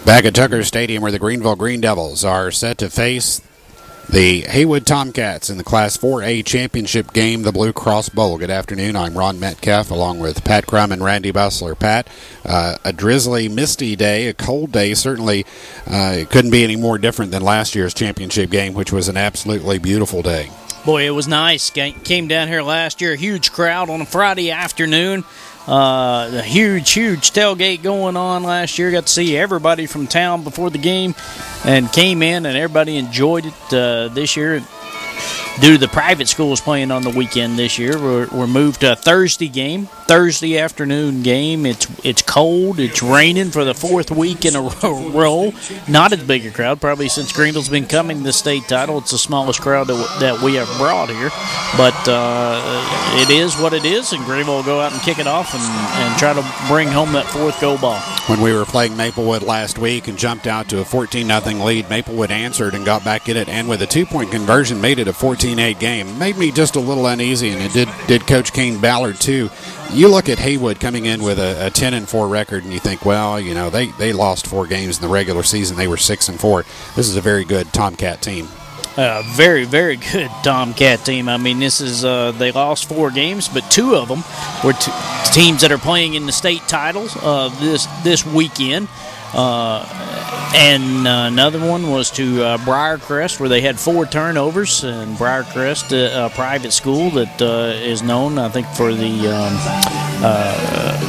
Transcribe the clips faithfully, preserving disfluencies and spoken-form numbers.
Back at Tucker Stadium, where the Greenville Green Devils are set to face the Haywood Tomcats in the Class four A championship game, the Blue Cross Bowl. Good afternoon. I'm Ron Metcalf along with Pat Crum and Randy Bustler. Pat, uh, a drizzly, misty day, a cold day. Certainly uh, it couldn't be any more different than last year's championship game, which was an absolutely beautiful day. Boy, it was nice. Came down here last year, a huge crowd on a Friday afternoon. Uh, a huge, huge tailgate going on last year. Got to see everybody from town before the game and came in, and everybody enjoyed it uh, this year. Due to the private schools playing on the weekend this year, we're, we're moved to a Thursday game, Thursday afternoon game. It's it's cold, it's raining for the fourth week in a row. Not as big a crowd, probably since Greenville's been coming to the state title. It's the smallest crowd that, that we have brought here. But uh, it is what it is, and Greenville will go out and kick it off and, and try to bring home that fourth goal ball. When we were playing Maplewood last week and jumped out to a fourteen nothing lead, Maplewood answered and got back in it, and with a two-point conversion made it a fourteen eight game. Made me just a little uneasy, and it did did Coach Kane Ballard too. You look at Haywood coming in with a, a ten and four record, and you think, well, you know, they, they lost four games in the regular season. They were six and four. This is a very good Tomcat team. Uh, very, very good Tomcat team. I mean, this is uh, they lost four games, but two of them were t- teams that are playing in the state titles uh, this this weekend. Uh, and uh, another one was to uh, Briarcrest, where they had four turnovers. And Briarcrest, uh, a private school that uh, is known, I think, for the um, uh,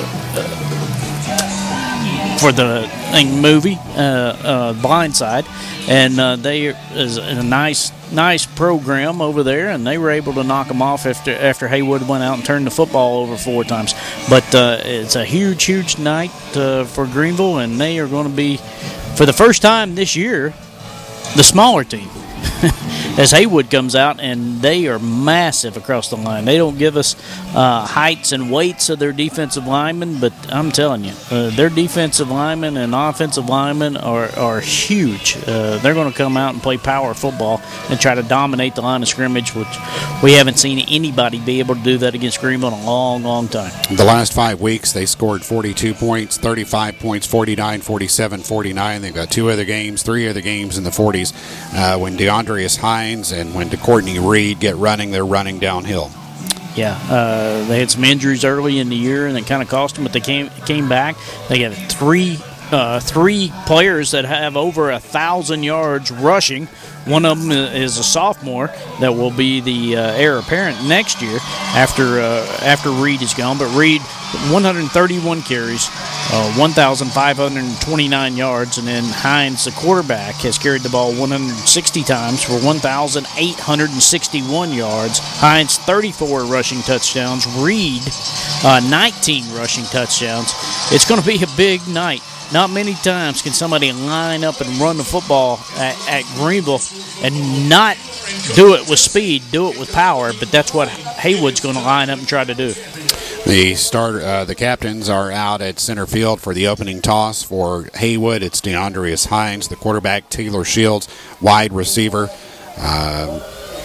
for the thing, movie uh, uh, Blindside, and uh, they is a nice nice program over there, and they were able to knock them off after after Haywood went out and turned the football over four times. But uh, it's a huge, huge night uh, for Greenville, and they are going to be, for the first time this year, the smaller team. As Haywood comes out, and they are massive across the line. They don't give us uh, heights and weights of their defensive linemen, but I'm telling you, uh, their defensive linemen and offensive linemen are, are huge. Uh, they're going to come out and play power football and try to dominate the line of scrimmage, which we haven't seen anybody be able to do that against Greenville in a long, long time. The last five weeks, they scored forty-two points, thirty-five points, forty-nine, forty-seven, forty-nine. They've got two other games, three other games in the forties. Uh, when DeAndreas Hines and when DeCourtney Reed get running, they're running downhill. Yeah, uh, they had some injuries early in the year, and it kind of cost them, but they came came back. They got three uh, three players that have over a thousand yards rushing. One of them is a sophomore that will be the uh, heir apparent next year after uh, after Reed is gone. But Reed, one hundred thirty-one carries, uh, one thousand five hundred twenty-nine yards, and then Hines, the quarterback, has carried the ball one hundred sixty times for one thousand eight hundred sixty-one yards. Hines, thirty-four rushing touchdowns. Reed, uh, nineteen rushing touchdowns. It's going to be a big night. Not many times can somebody line up and run the football at, at Greenville and not do it with speed, do it with power, but that's what Haywood's going to line up and try to do. The starter, uh, the captains are out at center field for the opening toss for Haywood. It's DeAndreas Hines, the quarterback, Taylor Shields, wide receiver. Uh,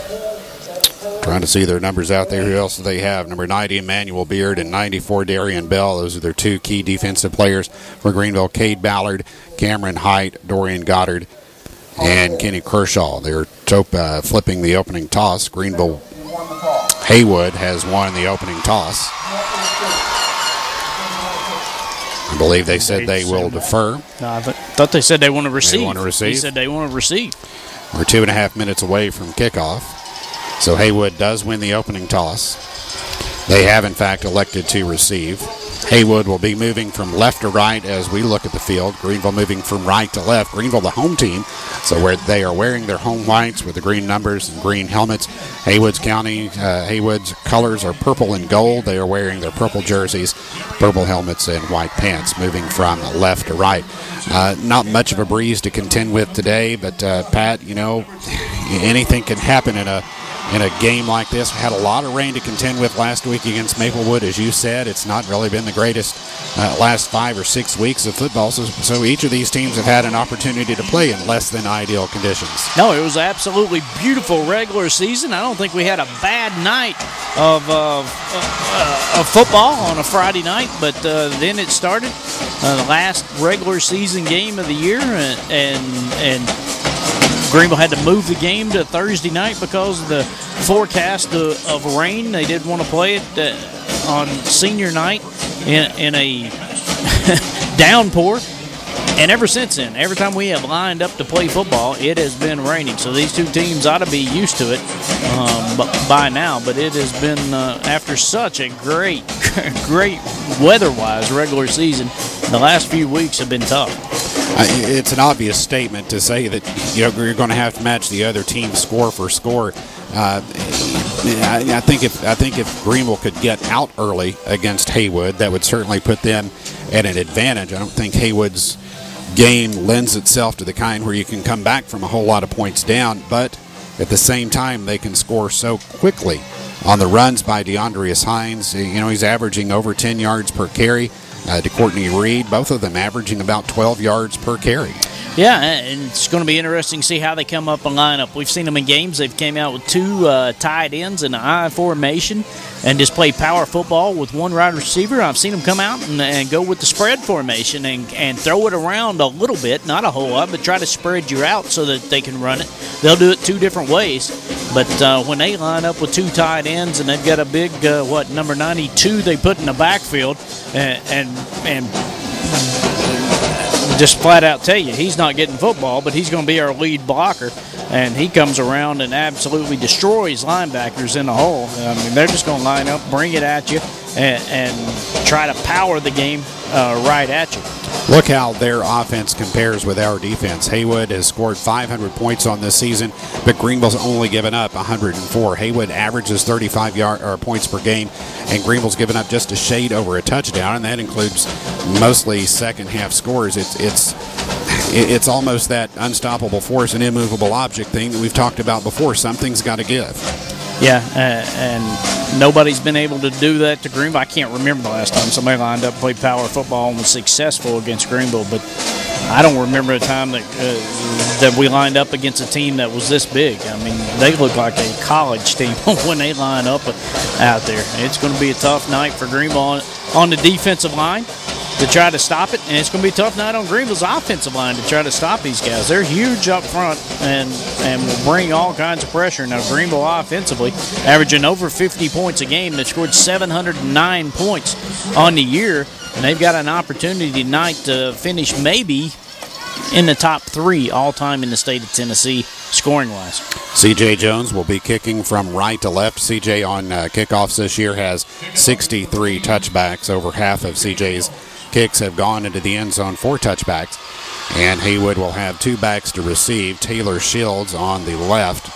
Trying to see their numbers out there. Who else do they have? Number ninety, Emmanuel Beard, and ninety-four, Darian Bell. Those are their two key defensive players for Greenville. Cade Ballard, Cameron Height, Dorian Goddard, and Kenny Kershaw. They're top, uh, flipping the opening toss. Greenville Haywood has won the opening toss. I believe they said they will defer. No, I th- thought they said they want to receive. They want to receive. He said they want to receive. We're two and a half minutes away from kickoff. So Haywood does win the opening toss. They have, in fact, elected to receive. Haywood will be moving from left to right as we look at the field. Greenville moving from right to left. Greenville, the home team, so where they are wearing their home whites with the green numbers and green helmets. Haywood's County, uh, Haywood's colors are purple and gold. They are wearing their purple jerseys, purple helmets, and white pants, moving from left to right. Uh, not much of a breeze to contend with today, but uh, Pat, you know, anything can happen in a in a game like this. We had a lot of rain to contend with last week against Maplewood. As you said, it's not really been the greatest uh, last five or six weeks of football, so, so each of these teams have had an opportunity to play in less than ideal conditions. No, it was absolutely beautiful regular season. I don't think we had a bad night of, uh, uh, of football on a Friday night, but uh, then it started, uh, the last regular season game of the year, and and, and Greenville had to move the game to Thursday night because of the forecast of, of rain. They didn't want to play it uh, on senior night in, in a downpour. And ever since then, every time we have lined up to play football, it has been raining. So these two teams ought to be used to it um, by now. But it has been, uh, after such a great, great weather-wise regular season, the last few weeks have been tough. Uh, it's an obvious statement to say that you know you're going to have to match the other team score for score. Uh, I, I think if I think if Greenville could get out early against Haywood, that would certainly put them at an advantage. I don't think Haywood's game lends itself to the kind where you can come back from a whole lot of points down, but at the same time they can score so quickly on the runs by DeAndreas Hines. You know, he's averaging over ten yards per carry. Uh, to Courtney Reed, both of them averaging about twelve yards per carry. Yeah, and it's going to be interesting to see how they come up and line up. We've seen them in games. They've came out with two uh, tight ends in an I formation and just play power football with one wide receiver. I've seen them come out and, and go with the spread formation and, and throw it around a little bit, not a whole lot, but try to spread you out so that they can run it. They'll do it two different ways. But uh, when they line up with two tight ends and they've got a big, uh, what, number ninety-two they put in the backfield and and, and just flat out tell you he's not getting football, but he's going to be our lead blocker, and he comes around and absolutely destroys linebackers in the hole. I mean, they're just going to line up, bring it at you, and, and try to power the game uh, right at you. Look how their offense compares with our defense. Haywood has scored five hundred points on this season, but Greenville's only given up one hundred four. Haywood averages thirty-five yard, or points per game, and Greenville's given up just a shade over a touchdown, and that includes mostly second half scores. It's it's it's almost that unstoppable force and immovable object thing that we've talked about before. Something's got to give. Yeah, uh, and nobody's been able to do that to Greenville. I can't remember the last time somebody lined up and played power football and was successful against Greenville, but I don't remember a time that uh, that we lined up against a team that was this big. I mean, they look like a college team when they line up out there. It's going to be a tough night for Greenville on, on the defensive line to try to stop it, and it's going to be a tough night on Greenville's offensive line to try to stop these guys. They're huge up front and and will bring all kinds of pressure. Now, Greenville offensively averaging over fifty points a game. They've scored seven hundred nine points on the year, and they've got an opportunity tonight to finish maybe in the top three all-time in the state of Tennessee scoring-wise. C J Jones will be kicking from right to left. C J on uh, kickoffs this year has sixty-three touchbacks. Over half of C J's kicks have gone into the end zone for touchbacks. And Haywood will have two backs to receive. Taylor Shields on the left,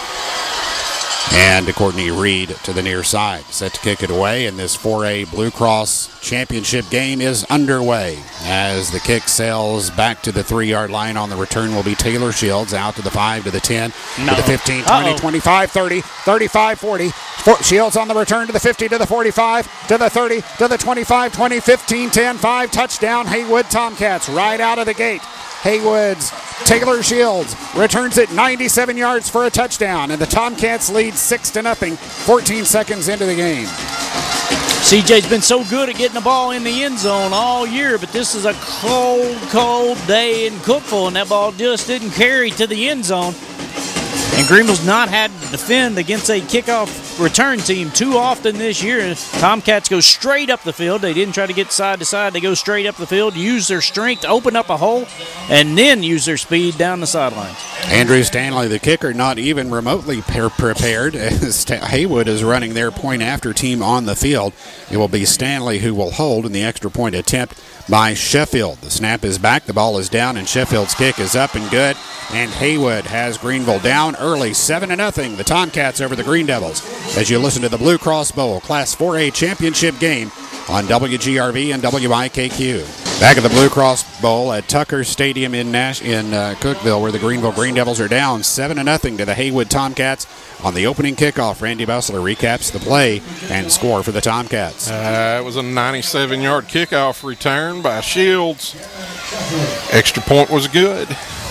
and Courtney Reed to the near side. Set to kick it away, and this four A Blue Cross Championship game is underway. As the kick sails back to the three-yard line, on the return will be Taylor Shields, out to the five, to the ten, no. to the fifteen, twenty, Uh-oh. twenty-five, thirty, thirty-five, forty. Shields on the return to the fifty, to the forty-five, to the thirty, to the twenty-five, twenty, fifteen, ten, five. Touchdown, Haywood Tomcats right out of the gate. Haywood's Taylor Shields returns it ninety-seven yards for a touchdown, and the Tomcats lead six to nothing, fourteen seconds into the game. C J's been so good at getting the ball in the end zone all year, but this is a cold, cold day in Cookeville, and that ball just didn't carry to the end zone. And Greenville's not had to defend against a kickoff return team too often this year. Tomcats go straight up the field. They didn't try to get side to side. They go straight up the field, use their strength, open up a hole, and then use their speed down the sidelines. Andrew Stanley, the kicker, not even remotely pre- prepared as Haywood is running their point after team on the field. It will be Stanley who will hold in the extra point attempt by Sheffield. The snap is back, the ball is down, and Sheffield's kick is up and good. And Haywood has Greenville down early, seven to nothing. The Tomcats over the Green Devils. As you listen to the Blue Cross Bowl Class four A championship game on W G R V and W I K Q. Back at the Blue Cross Bowl at Tucker Stadium in Nash in uh, Cookeville, where the Greenville Green Devils are down seven to nothing to the Haywood Tomcats. On the opening kickoff, Randy Bessler recaps the play and score for the Tomcats. Uh, it was a ninety-seven-yard kickoff return by Shields. Extra point was good.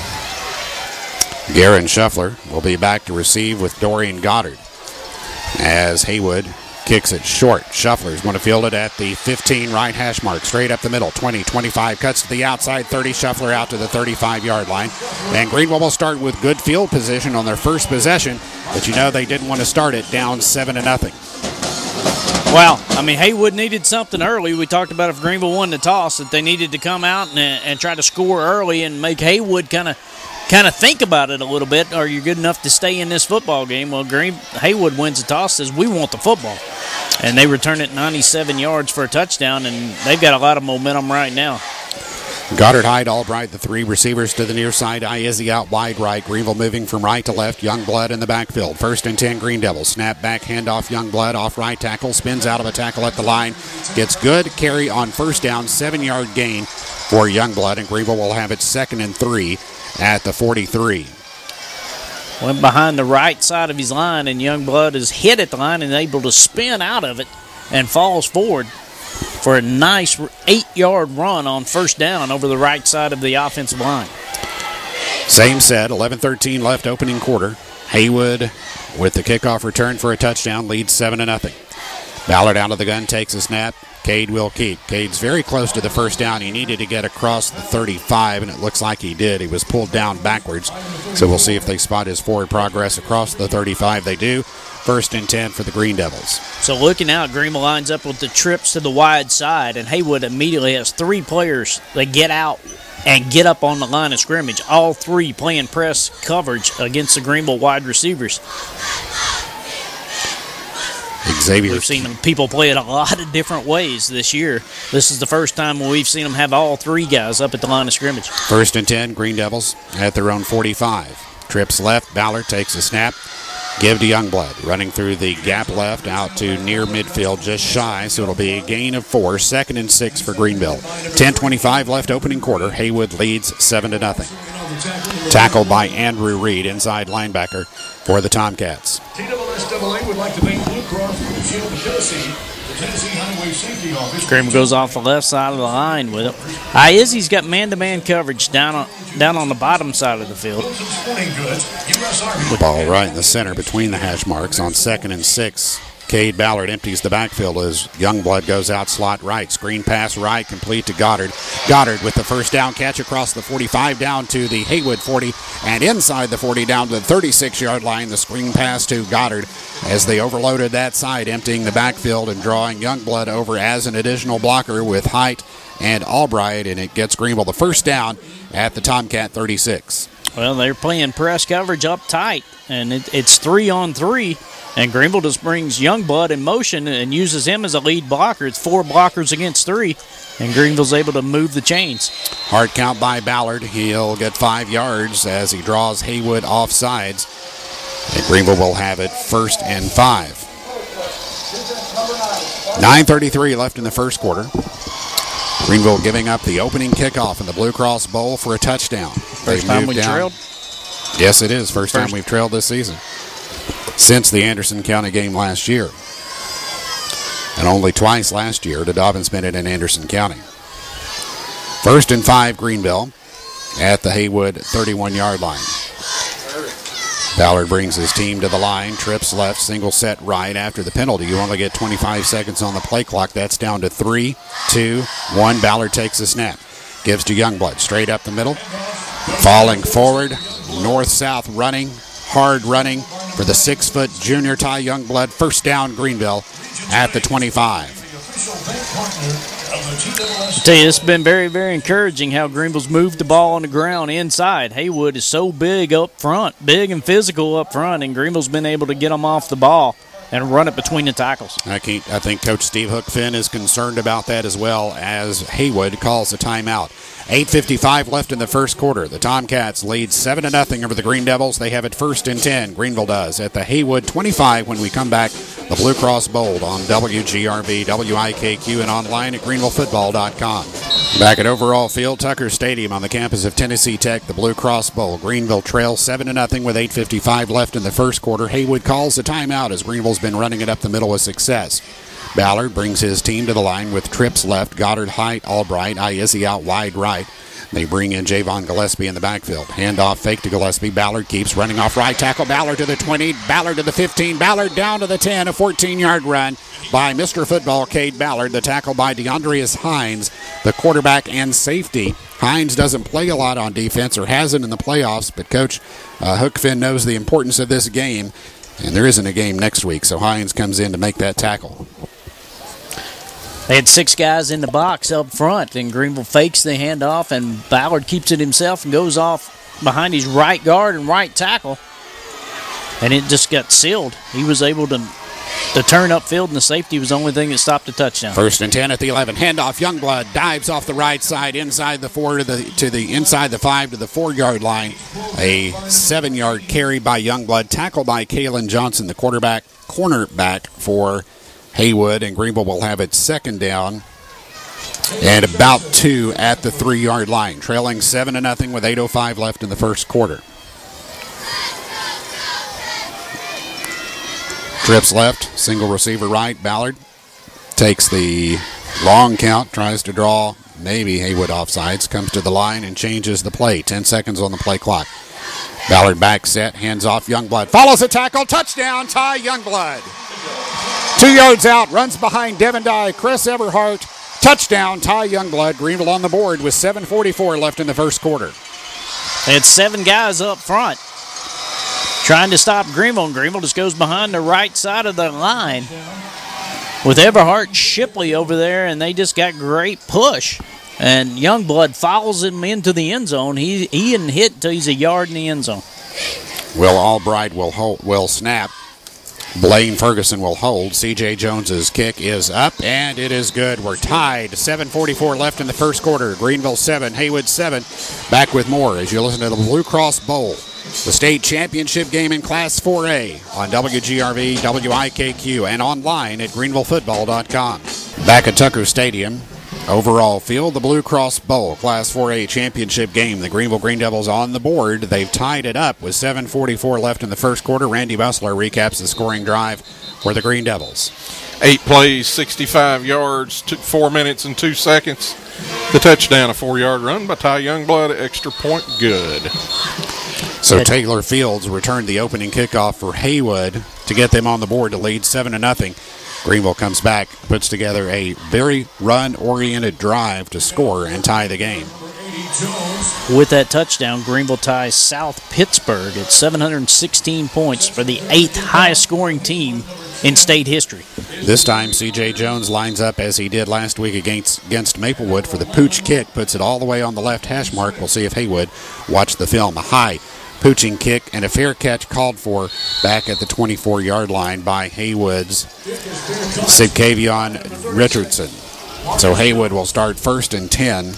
Garen Shuffler will be back to receive with Dorian Goddard as Haywood kicks it short. Shuffler's going to field it at the fifteen right hash mark, straight up the middle, twenty, twenty-five, cuts to the outside, thirty, Shuffler out to the thirty-five-yard line. And Greenville will start with good field position on their first possession, but you know they didn't want to start it down seven to nothing. Well, I mean, Haywood needed something early. We talked about if Greenville won the toss, that they needed to come out and, and try to score early and make Haywood kind of kind of think about it a little bit. Are you good enough to stay in this football game? Well, Green Haywood wins the toss, says we want the football. And they return it ninety-seven yards for a touchdown, and they've got a lot of momentum right now. Goddard, Hyde, Albright, the three receivers to the near side. Iezzi out wide right. Greenville moving from right to left. Youngblood in the backfield. First and ten, Green Devils. Snap back, handoff, Youngblood off right tackle. Spins out of a tackle at the line. Gets good carry on first down. Seven-yard gain for Youngblood, and Greenville will have it second and three at the forty-three. Went behind the right side of his line, and Youngblood is hit at the line and able to spin out of it and falls forward for a nice eight-yard run on first down over the right side of the offensive line. Same set, eleven thirteen left, opening quarter. Haywood with the kickoff return for a touchdown, leads seven to nothing. Ballard out of the gun, takes a snap. Cade will keep. Cade's very close to the first down. He needed to get across the thirty-five, and it looks like he did. He was pulled down backwards. So we'll see if they spot his forward progress across the thirty-five. They do. First and ten for the Green Devils. So looking out, Greenville lines up with the trips to the wide side, and Haywood immediately has three players that get out and get up on the line of scrimmage. All three playing press coverage against the Greenville wide receivers. Xavier. We've seen them, people play it a lot of different ways this year. This is the first time we've seen them have all three guys up at the line of scrimmage. First and ten, Green Devils at their own forty-five. Trips left, Ballard takes a snap. Give to Youngblood, running through the gap left out to near midfield, just shy, so it'll be a gain of four. Second and six for Greenville. ten twenty-five left, opening quarter. Haywood leads seven to nothing. Tackled by Andrew Reed, inside linebacker for the Tomcats. T S S A A would like to thank Blue Cross Blue Shield of Tennessee, the Tennessee Highway Safety Office. Greenville goes off the left side of the line with it. Iezzi's got man-to-man coverage down on down on the bottom side of the field. Ball right in the center between the hash marks on second and six. Cade Ballard empties the backfield as Youngblood goes out slot right. Screen pass right, complete to Goddard. Goddard with the first down catch across the forty-five down to the Haywood forty, and inside the forty down to the thirty-six-yard line. The screen pass to Goddard as they overloaded that side, emptying the backfield and drawing Youngblood over as an additional blocker with Height and Albright, and it gets Greenville the first down at the Tomcat thirty-six. Well, they're playing press coverage up tight, and it, it's three on three. And Greenville just brings Youngblood in motion and uses him as a lead blocker. It's four blockers against three, and Greenville's able to move the chains. Hard count by Ballard. He'll get five yards as he draws Haywood off sides. And Greenville will have it first and five. nine thirty-three left in the first quarter. Greenville giving up the opening kickoff in the Blue Cross Bowl for a touchdown. First time we've trailed? Yes, it is. First, first time we've trailed this season since the Anderson County game last year. And only twice last year did Dobbins spend it in Anderson County. First and five, Greenville at the Haywood thirty-one-yard line. Ballard brings his team to the line, trips left, single set right after the penalty. You only get twenty-five seconds on the play clock. That's down to three, two, one. Ballard takes the snap. Gives to Youngblood, straight up the middle. Falling forward, north-south running, hard running for the six-foot junior Ty Youngblood. First down, Greenville at the twenty-five. I tell you, it's been very, very encouraging how Greenville's moved the ball on the ground inside. Haywood is so big up front, big and physical up front, and Greenville's been able to get them off the ball and run it between the tackles. I, can't, I think Coach Steve Hookfin is concerned about that as well as Haywood calls a timeout. eight fifty-five left in the first quarter. The Tomcats lead seven to nothing over the Green Devils. They have it first and ten. Greenville does at the Haywood twenty-five when we come back. The Blue Cross Bowl on W G R V, W I K Q, and online at greenville football dot com. Back at Overall Field, Tucker Stadium on the campus of Tennessee Tech, the Blue Cross Bowl. Greenville trails seven to nothing with eight fifty-five left in the first quarter. Haywood calls a timeout as Greenville's been running it up the middle with success. Ballard brings his team to the line with trips left, Goddard, Height, Albright, Iezzi out wide right. They bring in Javon Gillespie in the backfield. Handoff fake to Gillespie. Ballard keeps running off right tackle. Ballard to the twenty. Ballard to the fifteen. Ballard down to the ten. A fourteen-yard run by Mister Football, Cade Ballard. The tackle by DeAndreas Hines, the quarterback and safety. Hines doesn't play a lot on defense or hasn't in the playoffs, but Coach uh, Hookfin knows the importance of this game, and there isn't a game next week, so Hines comes in to make that tackle. They had six guys in the box up front, and Greenville fakes the handoff, and Ballard keeps it himself and goes off behind his right guard and right tackle, and it just got sealed. He was able to, to turn upfield, and the safety was the only thing that stopped the touchdown. First and ten at the eleven. Handoff, Youngblood dives off the right side, inside the four to the to the inside the five to the four-yard line. A seven-yard carry by Youngblood, tackled by Kalen Johnson, the quarterback, cornerback for Haywood, and Greenville will have it second down and about two at the three-yard line, trailing seven to nothing with eight oh five left in the first quarter. Trips left, single receiver right. Ballard takes the long count, tries to draw maybe Haywood offsides, comes to the line and changes the play. Ten seconds on the play clock. Ballard back set, hands off Youngblood, follows a tackle, touchdown, Ty Youngblood. Two yards out, runs behind Devin Dye, Chris Everhart. Touchdown, Ty Youngblood. Greenville on the board with seven forty-four left in the first quarter. They had seven guys up front trying to stop Greenville, and Greenville just goes behind the right side of the line with Everhart Shipley over there, and they just got great push. And Youngblood follows him into the end zone. He he didn't hit until he's a yard in the end zone. Will Albright will hold, will snap. Blaine Ferguson will hold. C J Jones's kick is up, and it is good. We're tied. seven forty-four left in the first quarter. Greenville seven, Haywood seven. Back with more as you listen to the Blue Cross Bowl, the state championship game in Class four A on W G R V, W I K Q, and online at greenville football dot com. Back at Tucker Stadium, Overall Field, the Blue Cross Bowl, Class four A championship game. The Greenville Green Devils on the board. They've tied it up with seven forty-four left in the first quarter. Randy Bustler recaps the scoring drive for the Green Devils. Eight plays, sixty-five yards, two, four minutes and two seconds. The touchdown, a four-yard run by Ty Youngblood, extra point good. So Taylor Fields returned the opening kickoff for Haywood to get them on the board to lead seven to nothing. Greenville comes back, puts together a very run-oriented drive to score and tie the game. With that touchdown, Greenville ties South Pittsburgh at seven hundred sixteen points for the eighth highest scoring team in state history. This time, C J Jones lines up as he did last week against, against Maplewood for the pooch kick, puts it all the way on the left hash mark. We'll see if Haywood watched the film. A high pooching kick and a fair catch called for back at the twenty-four-yard line by Haywood's Sidkavion Richardson. So Haywood will start first and ten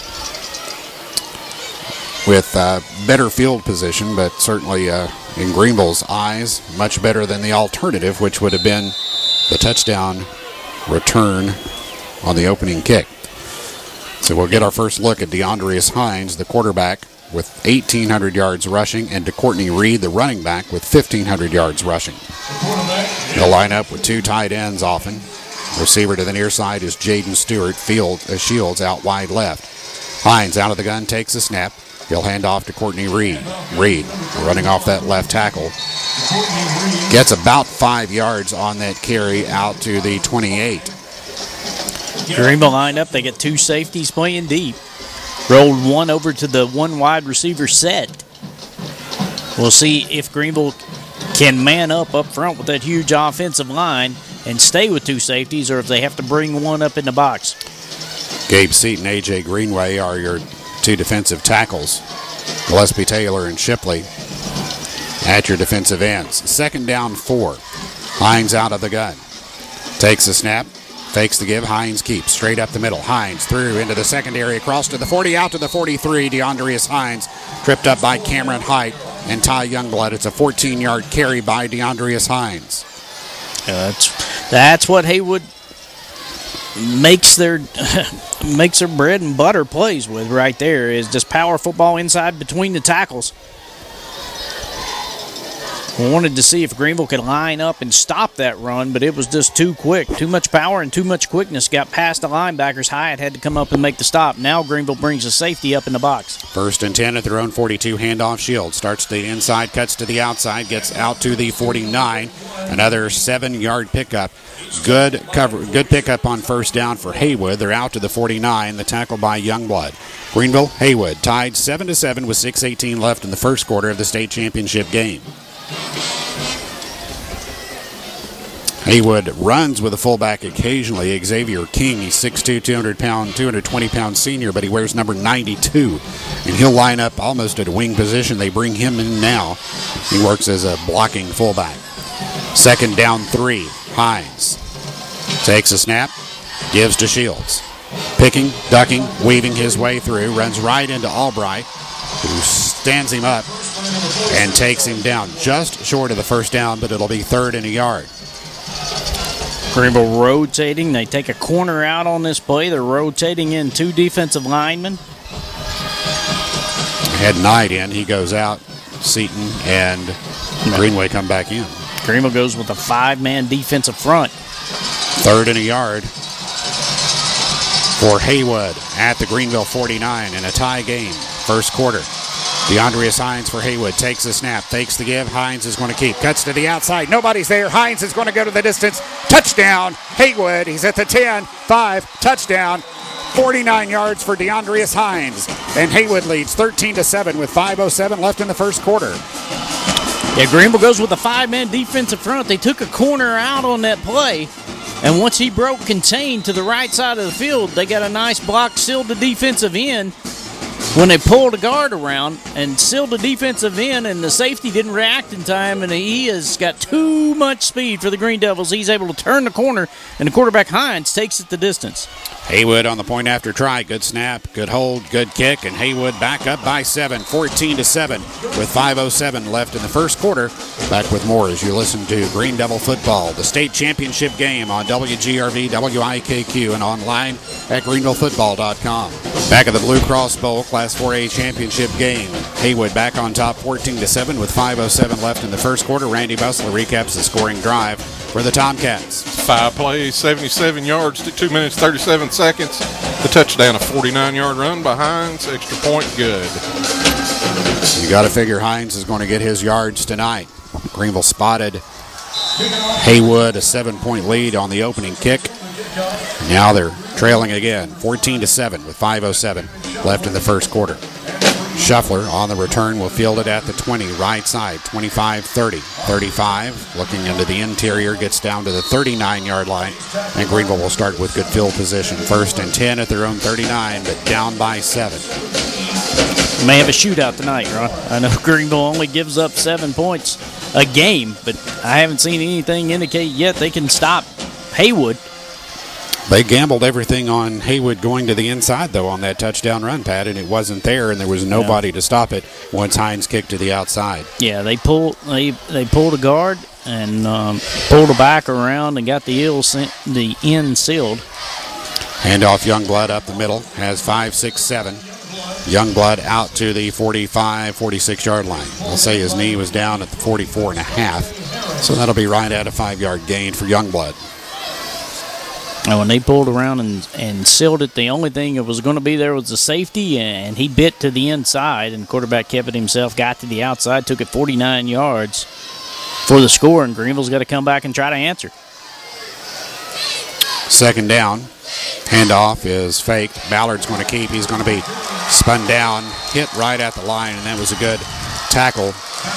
with uh, better field position, but certainly uh, in Greenville's eyes, much better than the alternative, which would have been the touchdown return on the opening kick. So we'll get our first look at DeAndreas Hines, the quarterback, with eighteen hundred yards rushing, and DeCourtney Reed, the running back, with fifteen hundred yards rushing. They'll line up with two tight ends often. Receiver to the near side is Jaden Stewart. Field, uh, Shields out wide left. Hines out of the gun, takes a snap. He'll hand off to Courtney Reed. Reed running off that left tackle. Gets about five yards on that carry out to the twenty-eight. Greenville lined up. They get two safeties playing deep. Rolled one over to the one wide receiver set. We'll see if Greenville can man up up front with that huge offensive line and stay with two safeties, or if they have to bring one up in the box. Gabe Seaton, A J Greenway are your two defensive tackles. Gillespie Taylor and Shipley at your defensive ends. Second down, four. Hines out of the gun. Takes a snap. Fakes the give. Hines keeps straight up the middle. Hines through into the secondary, across to the forty, out to the forty-three. DeAndreas Hines tripped up by Cameron Height and Ty Youngblood. It's a fourteen-yard carry by DeAndreas Hines. Uh, that's that's what Haywood makes their makes their bread and butter plays with right there, is just power football inside between the tackles. We wanted to see if Greenville could line up and stop that run, but it was just too quick. Too much power and too much quickness. Got past the linebackers. Hyatt had to come up and make the stop. Now Greenville brings the safety up in the box. First and ten at their own forty-two. Handoff. Shields starts to the inside, cuts to the outside, gets out to the forty-nine. Another seven-yard pickup. Good cover, good pickup on first down for Haywood. They're out to the forty-nine. The tackle by Youngblood. Greenville, Haywood tied seven to seven with six eighteen left in the first quarter of the state championship game. Haywood runs with a fullback occasionally. Xavier King, he's six two, two hundred pound, two hundred twenty pound senior, but he wears number ninety-two. And he'll line up almost at a wing position. They bring him in now. He works as a blocking fullback. Second down three. Hines takes a snap, gives to Shields. Picking, ducking, weaving his way through, runs right into Albright, who stands him up and takes him down just short of the first down, but it'll be third and a yard. Greenville rotating. They take a corner out on this play. They're rotating in two defensive linemen. Had Knight in. He goes out. Seaton and Greenway come back in. Greenville goes with a five-man defensive front. Third and a yard for Haywood at the Greenville forty-nine in a tie game. First quarter. DeAndreas Hines for Haywood takes the snap, fakes the give. Hines is going to keep, cuts to the outside. Nobody's there. Hines is going to go to the distance. Touchdown, Haywood. He's at the ten, five, touchdown. forty-nine yards for DeAndreas Hines. And Haywood leads thirteen to seven with five oh seven left in the first quarter. Yeah, Greenville goes with a five-man defensive front. They took a corner out on that play. And once he broke contained to the right side of the field, they got a nice block, sealed the defensive end. When they pulled the guard around and sealed the defensive end, and the safety didn't react in time, and he has got too much speed for the Green Devils, he's able to turn the corner, and the quarterback Hines takes it the distance. Haywood on the point after try. Good snap, good hold, good kick, and Haywood back up by seven, fourteen to seven with five oh seven left in the first quarter. Back with more as you listen to Green Devil football, the state championship game on W G R V, W I K Q, and online at greenville football dot com. Back at the Blue Cross Bowl Class four A championship game. Haywood back on top fourteen to seven with five oh seven left in the first quarter. Randy Bussler recaps the scoring drive for the Tomcats. Five plays, seventy-seven yards, two minutes, thirty-seven seconds. The touchdown, a forty-nine yard run by Hines. Extra point, good. You got to figure Hines is going to get his yards tonight. Greenville spotted Haywood a seven-point lead on the opening kick. Now they're trailing again, fourteen to seven with five oh seven left in the first quarter. Shuffler on the return will field it at the twenty, right side, twenty-five thirty. thirty-five, looking into the interior, gets down to the thirty-nine yard line, and Greenville will start with good field position. First and ten at their own thirty-nine, but down by seven. May have a shootout tonight, Ron. I know Greenville only gives up seven points a game, but I haven't seen anything indicate yet they can stop Haywood. They gambled everything on Haywood going to the inside, though, on that touchdown run, Pat, and it wasn't there, and there was nobody yeah. to stop it once Hines kicked to the outside. Yeah, they pulled they they pulled a guard and um, pulled a back around and got the ill the end sealed. Handoff Youngblood up the middle, has five, six, seven. Youngblood out to the forty-five, forty-six yard line. I'll say his knee was down at the forty-four and a half, so that'll be right at a five yard gain for Youngblood. And when they pulled around and, and sealed it, the only thing that was going to be there was the safety, and he bit to the inside, and the quarterback kept it himself, got to the outside, took it forty-nine yards for the score, and Greenville's got to come back and try to answer. Second down. Handoff is faked. Ballard's going to keep. He's going to be spun down, hit right at the line, and that was a good tackle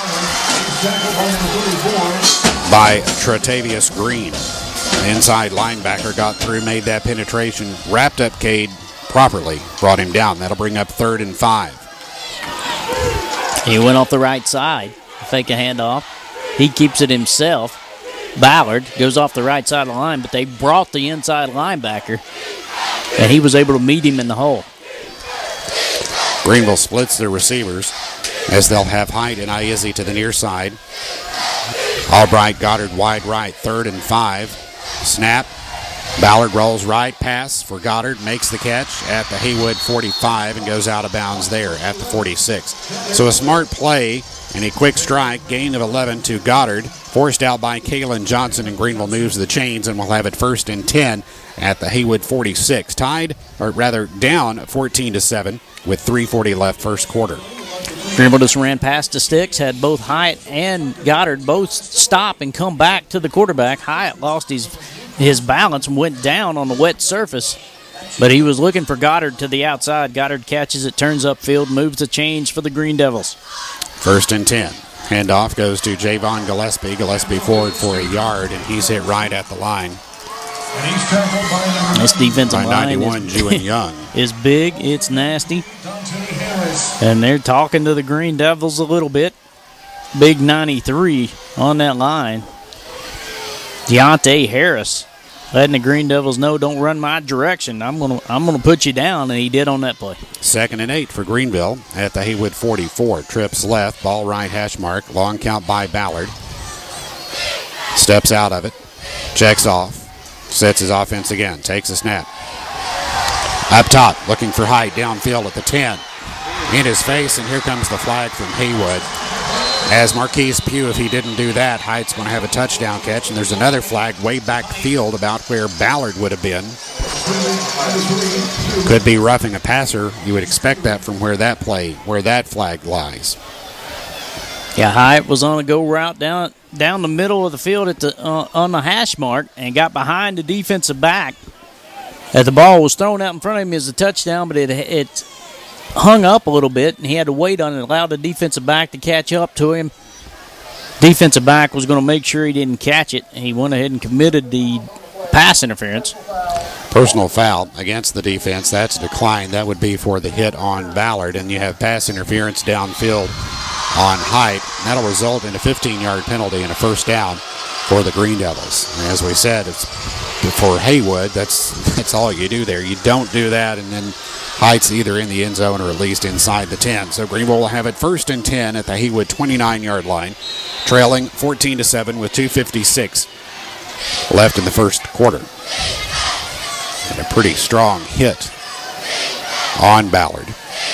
by Tratavius Green. The inside linebacker got through, made that penetration, wrapped up Cade properly, brought him down. That'll bring up third and five. He went off the right side, fake a handoff. He keeps it himself. Ballard. Goes off the right side of the line, but they brought the inside linebacker, and he was able to meet him in the hole. Greenville splits their receivers as they'll have Height and Iezzi to the near side. Albright, Goddard wide right, third and five. Snap. Ballard rolls right, pass for Goddard, makes the catch at the Haywood forty-five and goes out of bounds there at the forty-six. So a smart play and a quick strike, gain of eleven to Goddard, forced out by Kalen Johnson, and Greenville moves the chains and will have it first and ten at the Haywood forty-six. Tied, or rather down fourteen to seven with three forty left first quarter. Greenville just ran past the sticks, had both Hyatt and Goddard both stop and come back to the quarterback. Hyatt lost his his balance and went down on the wet surface, but he was looking for Goddard to the outside. Goddard catches it, turns upfield, moves the change for the Green Devils. First and ten. Handoff goes to Javon Gillespie. Gillespie forward for a yard, and he's hit right at the line. And he's tackled by number This defensive By line ninety-one, is, Jewin Young. is big. It's nasty. Dante Harris. And they're talking to the Green Devils a little bit. Big ninety-three on that line. Deontay Harris letting the Green Devils know, don't run my direction. I'm gonna I'm gonna put you down, and he did on that play. Second and eight for Greenville at the Haywood forty-four. Trips left, ball right hash mark. Long count by Ballard. Steps out of it. Checks off. Sets his offense again. Takes a snap. Up top, looking for Height downfield at the ten. In his face, and here comes the flag from Haywood. As Marquise Pugh, if he didn't do that, Height's going to have a touchdown catch, and there's another flag way back field about where Ballard would have been. Could be roughing a passer. You would expect that from where that play, where that flag lies. Yeah, Hyatt was on a go route down down the middle of the field at the uh, on the hash mark and got behind the defensive back. As the ball was thrown out in front of him as a touchdown, but it it hung up a little bit, and he had to wait on it, allowed the defensive back to catch up to him. Defensive back was going to make sure he didn't catch it, and he went ahead and committed the pass interference. Personal foul against the defense. That's declined. That would be for the hit on Ballard, and you have pass interference downfield on Height. That'll result in a fifteen-yard penalty and a first down for the Green Devils. And as we said, it's for Haywood, that's that's all you do there. You don't do that, and then Height's either in the end zone or at least inside the ten. So Greenville will have it first and ten at the Haywood twenty-nine-yard line, trailing fourteen to seven with two fifty-six left in the first quarter. And a pretty strong hit on Ballard.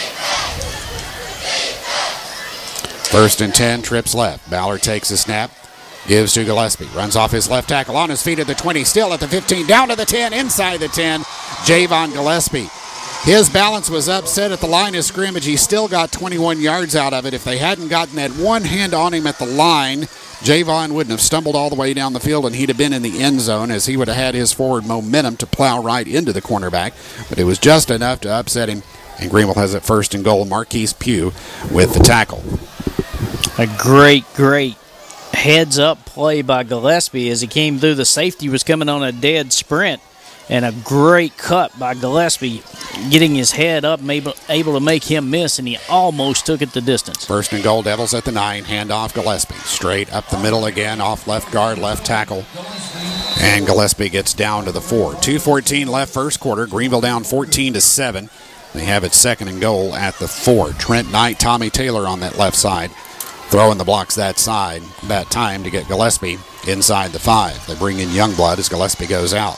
First and ten, trips left. Ballard takes a snap, gives to Gillespie, runs off his left tackle, on his feet at the twenty, still at the fifteen, down to the ten, inside the ten, Javon Gillespie. His balance was upset at the line of scrimmage. He still got twenty-one yards out of it. If they hadn't gotten that one hand on him at the line, Javon wouldn't have stumbled all the way down the field, and he'd have been in the end zone as he would have had his forward momentum to plow right into the cornerback. But it was just enough to upset him, and Greenville has it first and goal. Marquise Pugh with the tackle. A great, great heads-up play by Gillespie as he came through. The safety was coming on a dead sprint, and a great cut by Gillespie, getting his head up and able, able to make him miss, and he almost took it the distance. First and goal, Devils at the nine, handoff Gillespie. Straight up the middle again, off left guard, left tackle. And Gillespie gets down to the four. two fourteen left first quarter. Greenville down fourteen to seven. They have it second and goal at the four. Trent Knight, Tommy Taylor on that left side, throwing the blocks that side, that time to get Gillespie inside the five. They bring in Youngblood as Gillespie goes out.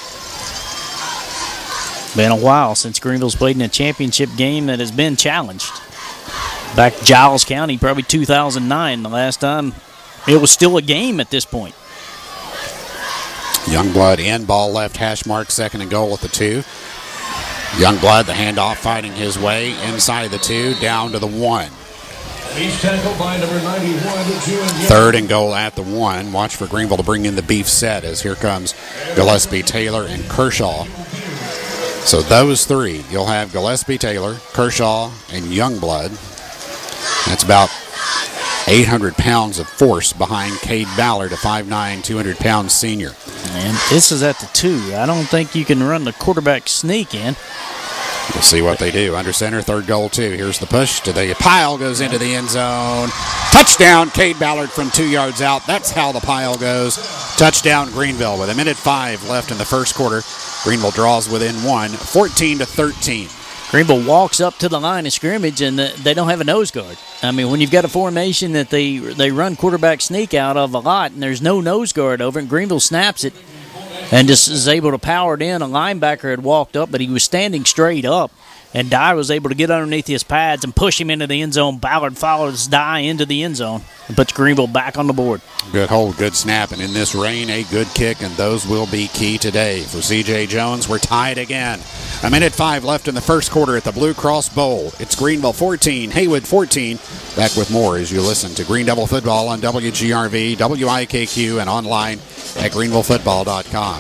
Been a while since Greenville's played in a championship game that has been challenged. Back Giles County, probably two thousand nine, the last time it was still a game at this point. Youngblood in, ball left, hash mark, second and goal at the two. Youngblood, the handoff, fighting his way inside the two, down to the one. He's tackled by number ninety-one, Jewin Young. Third and goal at the one. Watch for Greenville to bring in the beef set as here comes Gillespie, Taylor, and Kershaw. So those three, you'll have Gillespie, Taylor, Kershaw, and Youngblood. That's about eight hundred pounds of force behind Cade Ballard, a five nine, two hundred pound senior. And this is at the two. I don't think you can run the quarterback sneak in. We'll see what they do. Under center, third goal, two. Here's the push to the pile, goes into the end zone. Touchdown, Cade Ballard from two yards out. That's how the pile goes. Touchdown, Greenville. With a minute five left in the first quarter, Greenville draws within one, fourteen to thirteen. Greenville walks up to the line of scrimmage, and they don't have a nose guard. I mean, when you've got a formation that they they run quarterback sneak out of a lot, and there's no nose guard over it, Greenville snaps it and just is able to power it in. A linebacker had walked up, but he was standing straight up, and Dye was able to get underneath his pads and push him into the end zone. Ballard follows Dye into the end zone and puts Greenville back on the board. Good hold, good snap, and in this rain, a good kick, and those will be key today. For C J Jones, we're tied again. A minute five left in the first quarter at the Blue Cross Bowl. It's Greenville fourteen, Haywood fourteen. Back with more as you listen to Green Devil Football on W G R V, W I K Q, and online at greenville football dot com.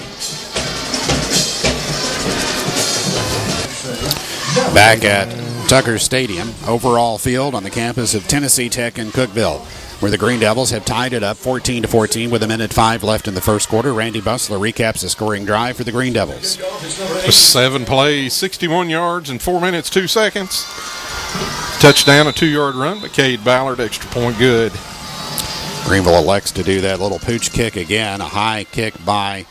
Back at Tucker Stadium, overall field on the campus of Tennessee Tech in Cookeville, where the Green Devils have tied it up fourteen to fourteen with a minute five left in the first quarter. Randy Bussler recaps the scoring drive for the Green Devils. Seven plays, sixty-one yards in four minutes, two seconds. Touchdown, a two-yard run, but Cade Ballard, extra point good. Greenville elects to do that little pooch kick again, a high kick by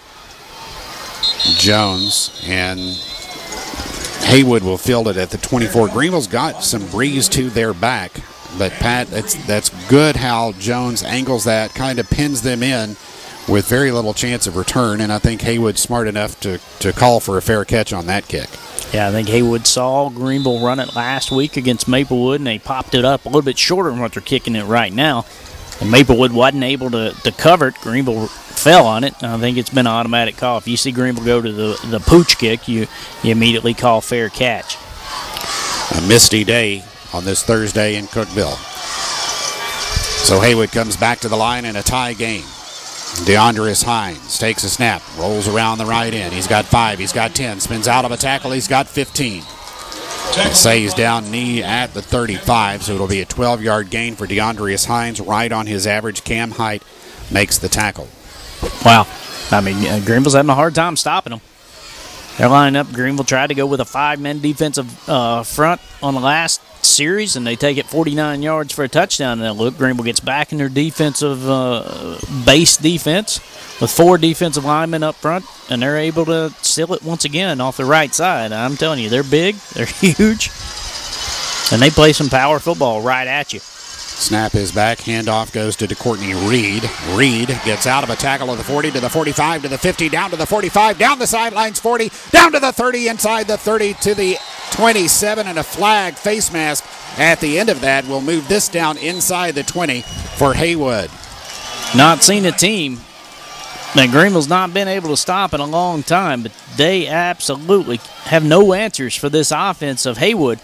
Jones, and Haywood will field it at the twenty-four. Greenville's got some breeze to their back, but Pat, that's that's good how Jones angles that, kind of pins them in with very little chance of return, and I think Haywood's smart enough to, to call for a fair catch on that kick. Yeah, I think Haywood saw Greenville run it last week against Maplewood, and they popped it up a little bit shorter than what they're kicking it right now. And Maplewood wasn't able to, to cover it. Greenville fell on it. I think it's been an automatic call. If you see Greenville go to the, the pooch kick, you, you immediately call fair catch. A misty day on this Thursday in Cookeville. So Haywood comes back to the line in a tie game. DeAndreas Hines takes a snap, rolls around the right end. He's got five, he's got ten, spins out of a tackle, he's got fifteen. And stays down knee at the thirty-five, so it'll be a twelve-yard gain for DeAndreas Hines, right on his average. Cam Height makes the tackle. Wow. I mean, uh, Greenville's having a hard time stopping them. They're lining up. Greenville tried to go with a five-man defensive uh, front on the last series, and they take it forty-nine yards for a touchdown. And look, Greenville gets back in their defensive uh, base defense with four defensive linemen up front, and they're able to seal it once again off the right side. I'm telling you, they're big, they're huge, and they play some power football right at you. Snap is back. Handoff goes to DeCourtney Reed. Reed gets out of a tackle of the forty to the forty-five to the fifty, down to the forty-five, down the sidelines forty, down to the thirty, inside the thirty to the twenty-seven, and a flag face mask at the end of that will move this down inside the twenty for Haywood. Not seen a team that Greenville's not been able to stop in a long time, but they absolutely have no answers for this offense of Haywood.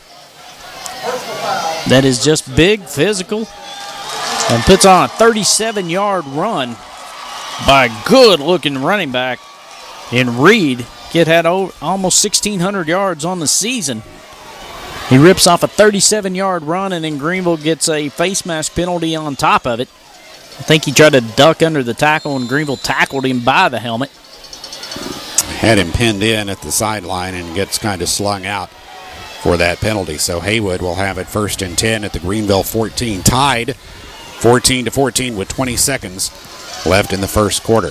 That is just big, physical, and puts on a thirty-seven-yard run by a good-looking running back in Reed. Kid had over, almost sixteen hundred yards on the season. He rips off a thirty-seven-yard run, and then Greenville gets a face mask penalty on top of it. I think he tried to duck under the tackle, and Greenville tackled him by the helmet. Had him pinned in at the sideline and gets kind of slung out for that penalty. So Haywood will have it first and ten at the Greenville fourteen, tied fourteen to fourteen with twenty seconds left in the first quarter.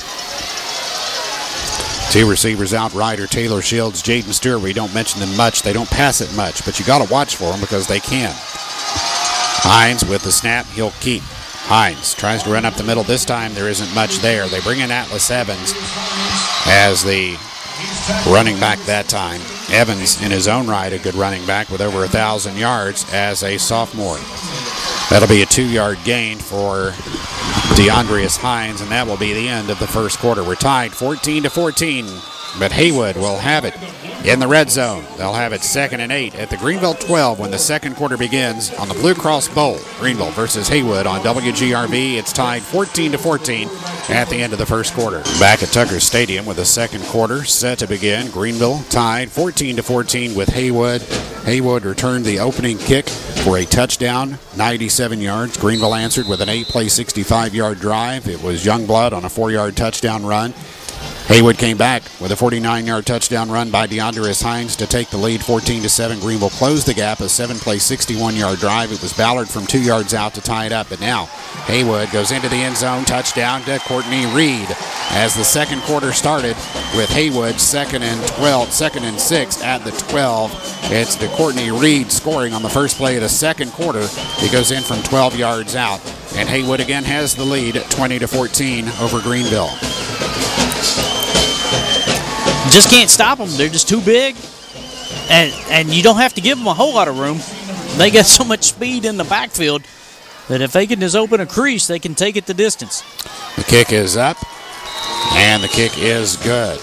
Two receivers out, Ryder, Taylor Shields, Jaden Stewart. We don't mention them much. They don't pass it much, but you got to watch for them because they can. Hines with the snap, he'll keep. Hines tries to run up the middle. This time there isn't much there. They bring in Atlas Evans as the running back that time. Evans, in his own right, a good running back with over a thousand yards as a sophomore. That'll be a two-yard gain for DeAndreas Hines, and that will be the end of the first quarter. We're tied fourteen to fourteen, but Haywood will have it in the red zone. They'll have it second and eight at the Greenville twelve when the second quarter begins on the Blue Cross Bowl. Greenville versus Haywood on W G R V. It's tied fourteen to fourteen at the end of the first quarter. Back at Tucker Stadium with the second quarter set to begin. Greenville tied fourteen to fourteen with Haywood. Haywood returned the opening kick for a touchdown, ninety-seven yards. Greenville answered with an eight-play, sixty-five-yard drive. It was Youngblood on a four-yard touchdown run. Haywood came back with a forty-nine-yard touchdown run by DeAndreas Hines to take the lead fourteen to seven. Greenville closed the gap, a seven-play, sixty-one-yard drive. It was Ballard from two yards out to tie it up. But now Haywood goes into the end zone, touchdown to Courtney Reed. As the second quarter started with Haywood second and twelve, second and six at the twelve. It's the Courtney Reed scoring on the first play of the second quarter. He goes in from twelve yards out, and Haywood again has the lead, twenty to fourteen over Greenville. Just can't stop them. They're just too big, and and you don't have to give them a whole lot of room. They got so much speed in the backfield that if they can just open a crease, they can take it the distance. The kick is up, and the kick is good.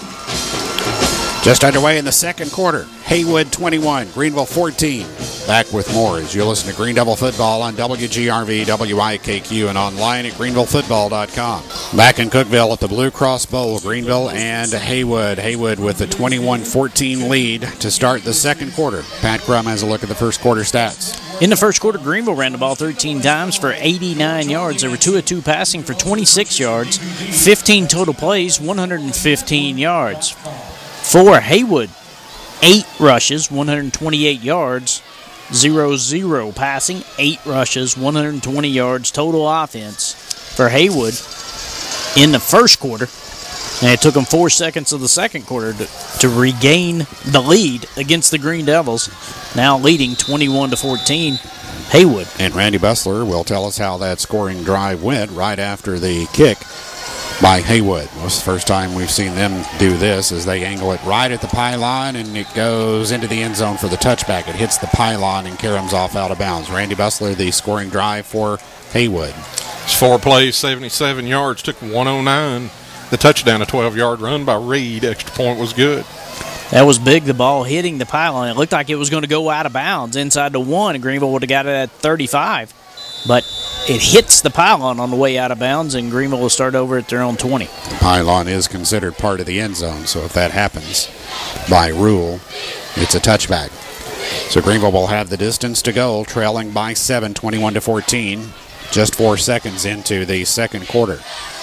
Just underway in the second quarter. Haywood twenty-one, Greenville fourteen. Back with more as you listen to Green Devil Football on W G R V, W I K Q, and online at greenville football dot com. Back in Cookeville at the Blue Cross Bowl, Greenville and Haywood. Haywood with a twenty-one fourteen lead to start the second quarter. Pat Crum has a look at the first quarter stats. In the first quarter, Greenville ran the ball thirteen times for eighty-nine yards. They were two of two passing for twenty-six yards, fifteen total plays, one hundred fifteen yards. For Haywood, eight rushes, one hundred twenty-eight yards, zero zero passing, eight rushes, one hundred twenty yards total offense for Haywood in the first quarter. And it took them four seconds of the second quarter to, to regain the lead against the Green Devils, now leading twenty-one to fourteen, Haywood. And Randy Bustler will tell us how that scoring drive went right after the kick by Haywood. It was the first time we've seen them do this as they angle it right at the pylon, and it goes into the end zone for the touchback. It hits the pylon and caroms off out of bounds. Randy Bustler, the scoring drive for Haywood. It's four plays, seventy-seven yards, took one oh nine. The touchdown, a twelve-yard run by Reed. Extra point was good. That was big, the ball hitting the pylon. It looked like it was going to go out of bounds inside the one, and Greenville would have got it at thirty-five. But it hits the pylon on the way out of bounds, and Greenville will start over at their own twenty. The pylon is considered part of the end zone, so if that happens by rule, it's a touchback. So Greenville will have the distance to go, trailing by seven, twenty-one to fourteen, just four seconds into the second quarter.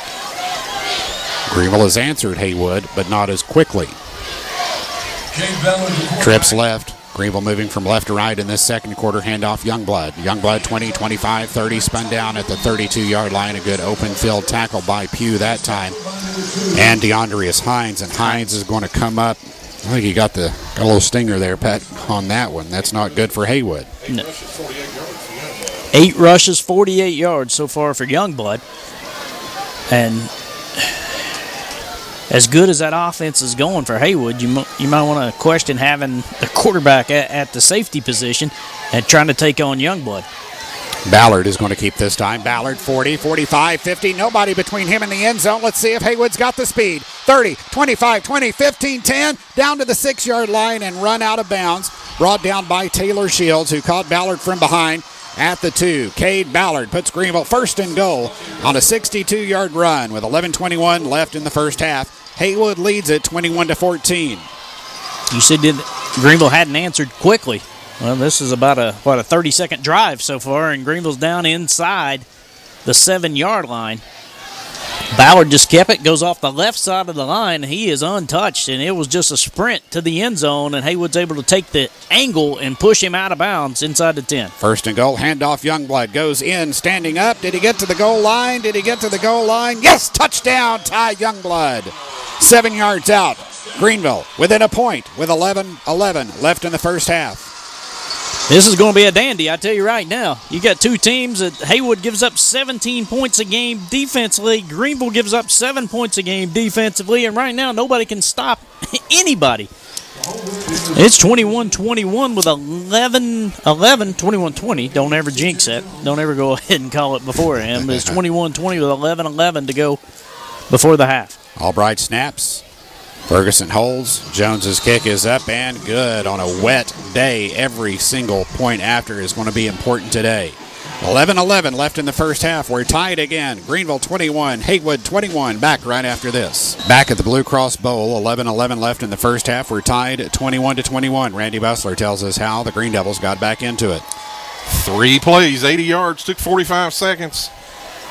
Greenville has answered Haywood, but not as quickly. Trips left. Greenville moving from left to right in this second quarter. Handoff Youngblood. Youngblood twenty, twenty-five, thirty. Spun down at the thirty-two-yard line. A good open field tackle by Pugh that time. And DeAndreas Hines. And Hines is going to come up. I think he got the got a little stinger there, Pat, on that one. That's not good for Haywood. No. Eight rushes, forty-eight yards so far for Youngblood. And as good as that offense is going for Haywood, you, m- you might want to question having the quarterback at, at the safety position and trying to take on Youngblood. Ballard is going to keep this time. Ballard forty, forty-five, fifty. Nobody between him and the end zone. Let's see if Haywood's got the speed. thirty, twenty-five, twenty, fifteen, ten. Down to the six-yard line and run out of bounds. Brought down by Taylor Shields, who caught Ballard from behind at the two. Cade Ballard puts Greenville first and goal on a sixty-two-yard run with eleven twenty-one left in the first half. Haywood leads it twenty-one to fourteen. You said did Greenville hadn't answered quickly. Well, this is about a what a thirty-second drive so far, and Greenville's down inside the seven-yard line. Ballard just kept it, goes off the left side of the line. He is untouched, and it was just a sprint to the end zone, and Haywood's able to take the angle and push him out of bounds inside the ten. First and goal, handoff Youngblood. Goes in, standing up. Did he get to the goal line? Did he get to the goal line? Yes, touchdown, Ty Youngblood. Seven yards out. Greenville within a point with eleven eleven left in the first half. This is going to be a dandy, I tell you right now. You got two teams that Haywood gives up seventeen points a game defensively. Greenville gives up seven points a game defensively, and right now nobody can stop anybody. It's twenty-one twenty-one with eleven eleven, twenty-one twenty. Don't ever jinx it. Don't ever go ahead and call it beforehand. But it's twenty-one twenty with eleven eleven to go before the half. Albright snaps. Ferguson holds. Jones's kick is up and good on a wet day. Every single point after is going to be important today. eleven eleven left in the first half. We're tied again. Greenville twenty-one, Haywood twenty-one. Back right after this. Back at the Blue Cross Bowl. eleven eleven left in the first half. We're tied at twenty-one to twenty-one. Randy Bustler tells us how the Green Devils got back into it. Three plays, eighty yards, took forty-five seconds.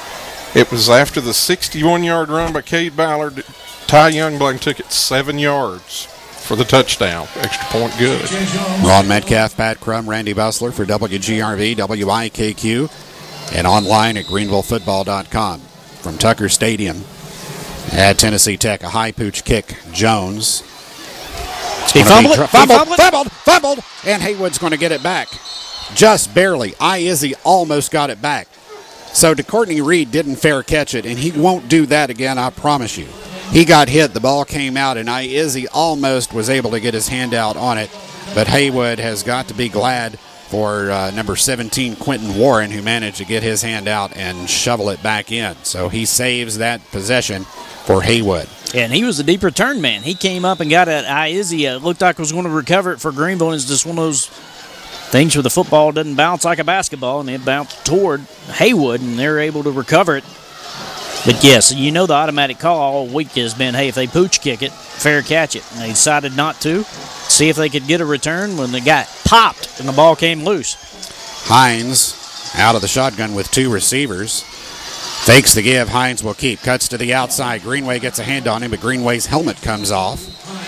It was after the sixty-one-yard run by Cade Ballard. Ty Youngblood took it seven yards for the touchdown. Extra point good. Ron Metcalf, Pat Crum, Randy Bussler for W G R V, W I K Q, and online at greenville football dot com. From Tucker Stadium at Tennessee Tech, a high pooch kick. Jones. He fumbled, dra- it. fumbled, He fumbled, fumbled, fumbled, and Haywood's going to get it back. Just barely. Izzy almost got it back. So DeCourtney Reed didn't fair catch it, and he won't do that again, I promise you. He got hit, the ball came out, and Izzy almost was able to get his hand out on it. But Haywood has got to be glad for uh, number seventeen, Quentin Warren, who managed to get his hand out and shovel it back in. So he saves that possession for Haywood. And he was a deep return man. He came up and got at Izzy. It looked like was going to recover it for Greenville. And it's just one of those things where the football doesn't bounce like a basketball, and it bounced toward Haywood, and they're able to recover it. But, yes, you know the automatic call all week has been, hey, if they pooch kick it, fair catch it. And they decided not to. See if they could get a return when they got popped and the ball came loose. Hines out of the shotgun with two receivers. Fakes the give. Hines will keep. Cuts to the outside. Greenway gets a hand on him, but Greenway's helmet comes off.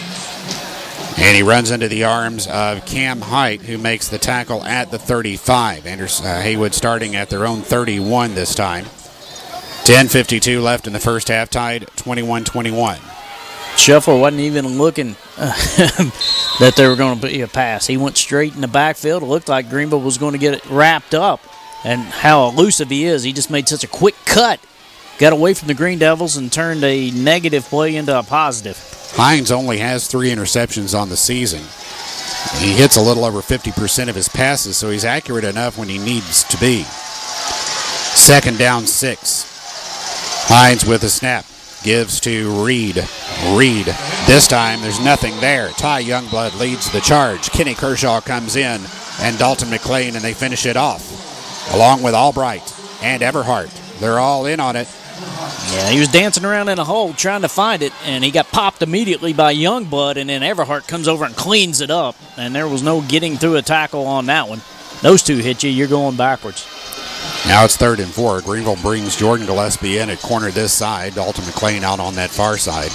And he runs into the arms of Cam Height, who makes the tackle at the thirty-five. Anderson, uh, Haywood starting at their own thirty-one this time. ten fifty-two left in the first half, tied twenty-one twenty-one. Shuffler wasn't even looking uh, that they were going to be a pass. He went straight in the backfield. It looked like Greenville was going to get it wrapped up. And how elusive he is. He just made such a quick cut. Got away from the Green Devils and turned a negative play into a positive. Hines only has three interceptions on the season. He hits a little over fifty percent of his passes, so he's accurate enough when he needs to be. Second down, six. Hines with a snap. Gives to Reed. Reed. This time, there's nothing there. Ty Youngblood leads the charge. Kenny Kershaw comes in, and Dalton McLean, and they finish it off. Along with Albright and Everhart. They're all in on it. Yeah, he was dancing around in a hole trying to find it, and he got popped immediately by Youngblood, and then Everhart comes over and cleans it up, and there was no getting through a tackle on that one. Those two hit you, you're going backwards. Now it's third and four. Greenville brings Jordan Gillespie in at corner this side. Dalton McLean out on that far side.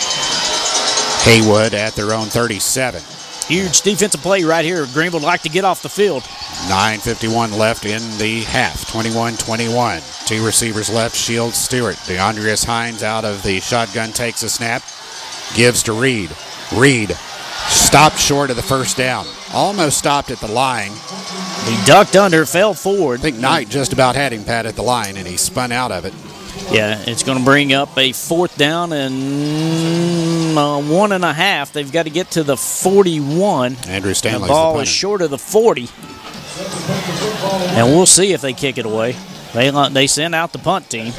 Haywood at their own thirty-seven. Huge defensive play right here. Greenville would like to get off the field. nine fifty-one left in the half. twenty-one twenty-one. Two receivers left. Shields, Stewart. DeAndreas Hines out of the shotgun takes a snap. Gives to Reed. Reed stopped short of the first down. Almost stopped at the line. He ducked under, fell forward. I think Knight just about had him, Pat, at the line, and he spun out of it. Yeah, it's going to bring up a fourth down and uh, one and a half. They've got to get to the forty-one. Andrew Stanley's the ball the is short of the forty. And we'll see if they kick it away. They, they send out the punt team.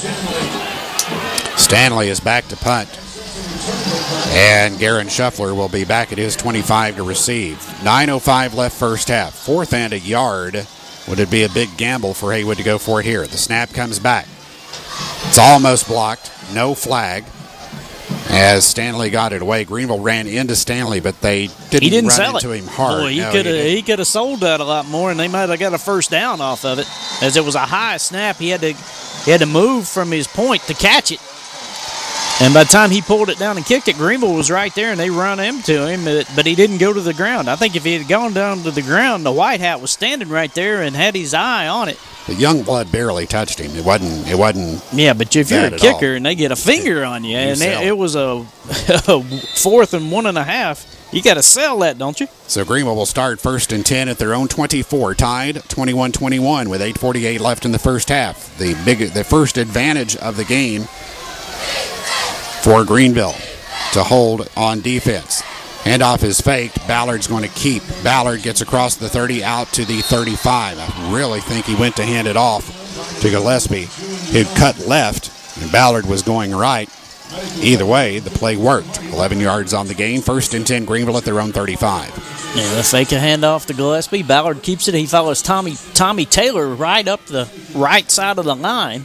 Stanley is back to punt. And Garen Shuffler will be back at his twenty-five to receive. nine oh five left first half. Fourth and a yard. Would it be a big gamble for Haywood to go for it here? The snap comes back. It's almost blocked. No flag. As Stanley got it away. Greenville ran into Stanley, but they didn't, he didn't run sell into it. him hard. Boy, he no, could have he, he could have sold that a lot more, and they might have got a first down off of it. As it was a high snap, he had to he had to move from his point to catch it. And by the time he pulled it down and kicked it, Greenville was right there, and they run into him, but, but he didn't go to the ground. I think if he had gone down to the ground, the White Hat was standing right there and had his eye on it. The Youngblood barely touched him. It wasn't. It wasn't. Yeah, but if you're a at kicker all. and they get a finger on you, You and sell. it, it was a, a fourth and one and a half, you got to sell that, don't you? So Greenville will start first and ten at their own twenty-four, tied twenty-one twenty-one with eight forty-eight left in the first half. The big, the first advantage of the game for Greenville to hold on defense. Handoff is faked. Ballard's going to keep. Ballard gets across the thirty out to the thirty-five. I really think he went to hand it off to Gillespie, who cut left, and Ballard was going right. Either way, the play worked. eleven yards on the game. First and ten, Greenville at their own thirty-five. Yeah, they fake a handoff to Gillespie. Ballard keeps it. He follows Tommy Tommy Taylor right up the right side of the line.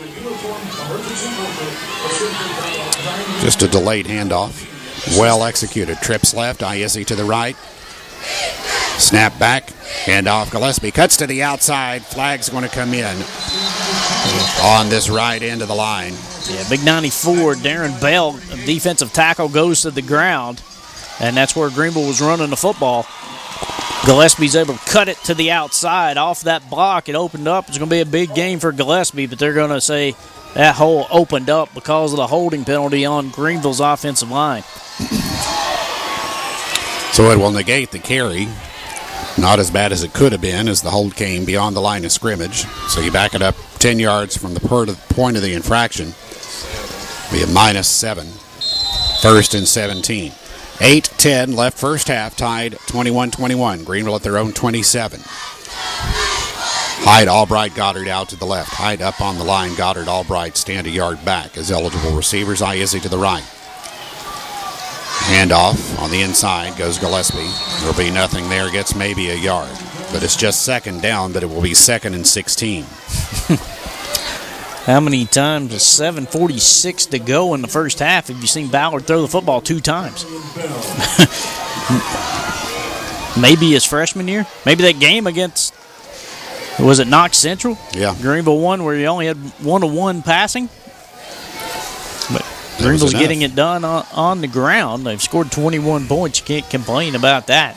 Just a delayed handoff. Well executed. Trips left. Izzy to the right. Snap back. Handoff. Gillespie cuts to the outside. Flag's going to come in. on this right end of the line. Yeah, big ninety-four, Darren Bell, defensive tackle, goes to the ground, and that's where Greenville was running the football. Gillespie's able to cut it to the outside off that block. It opened up. It's going to be a big game for Gillespie, but they're going to say that hole opened up because of the holding penalty on Greenville's offensive line. So it will negate the carry. Not as bad as it could have been as the hold came beyond the line of scrimmage. So you back it up ten yards from the point of the infraction. Be a minus seven. First and seventeen. eight ten left first half, tied twenty-one twenty-one. Greenville at their own twenty-seven. Hyde, Albright, Goddard out to the left. Hyde up on the line. Goddard, Albright stand a yard back as eligible receivers. Izzy to the right. Handoff on the inside goes Gillespie. There'll be nothing there. Gets maybe a yard. But it's just second down, but it will be second and sixteen. How many times with seven forty-six to go in the first half have you seen Ballard throw the football two times? Maybe his freshman year. Maybe that game against, was it Knox Central? Yeah. Greenville won where he only had one-to-one passing. But Greenville's getting it done on, on the ground. They've scored twenty-one points. You can't complain about that.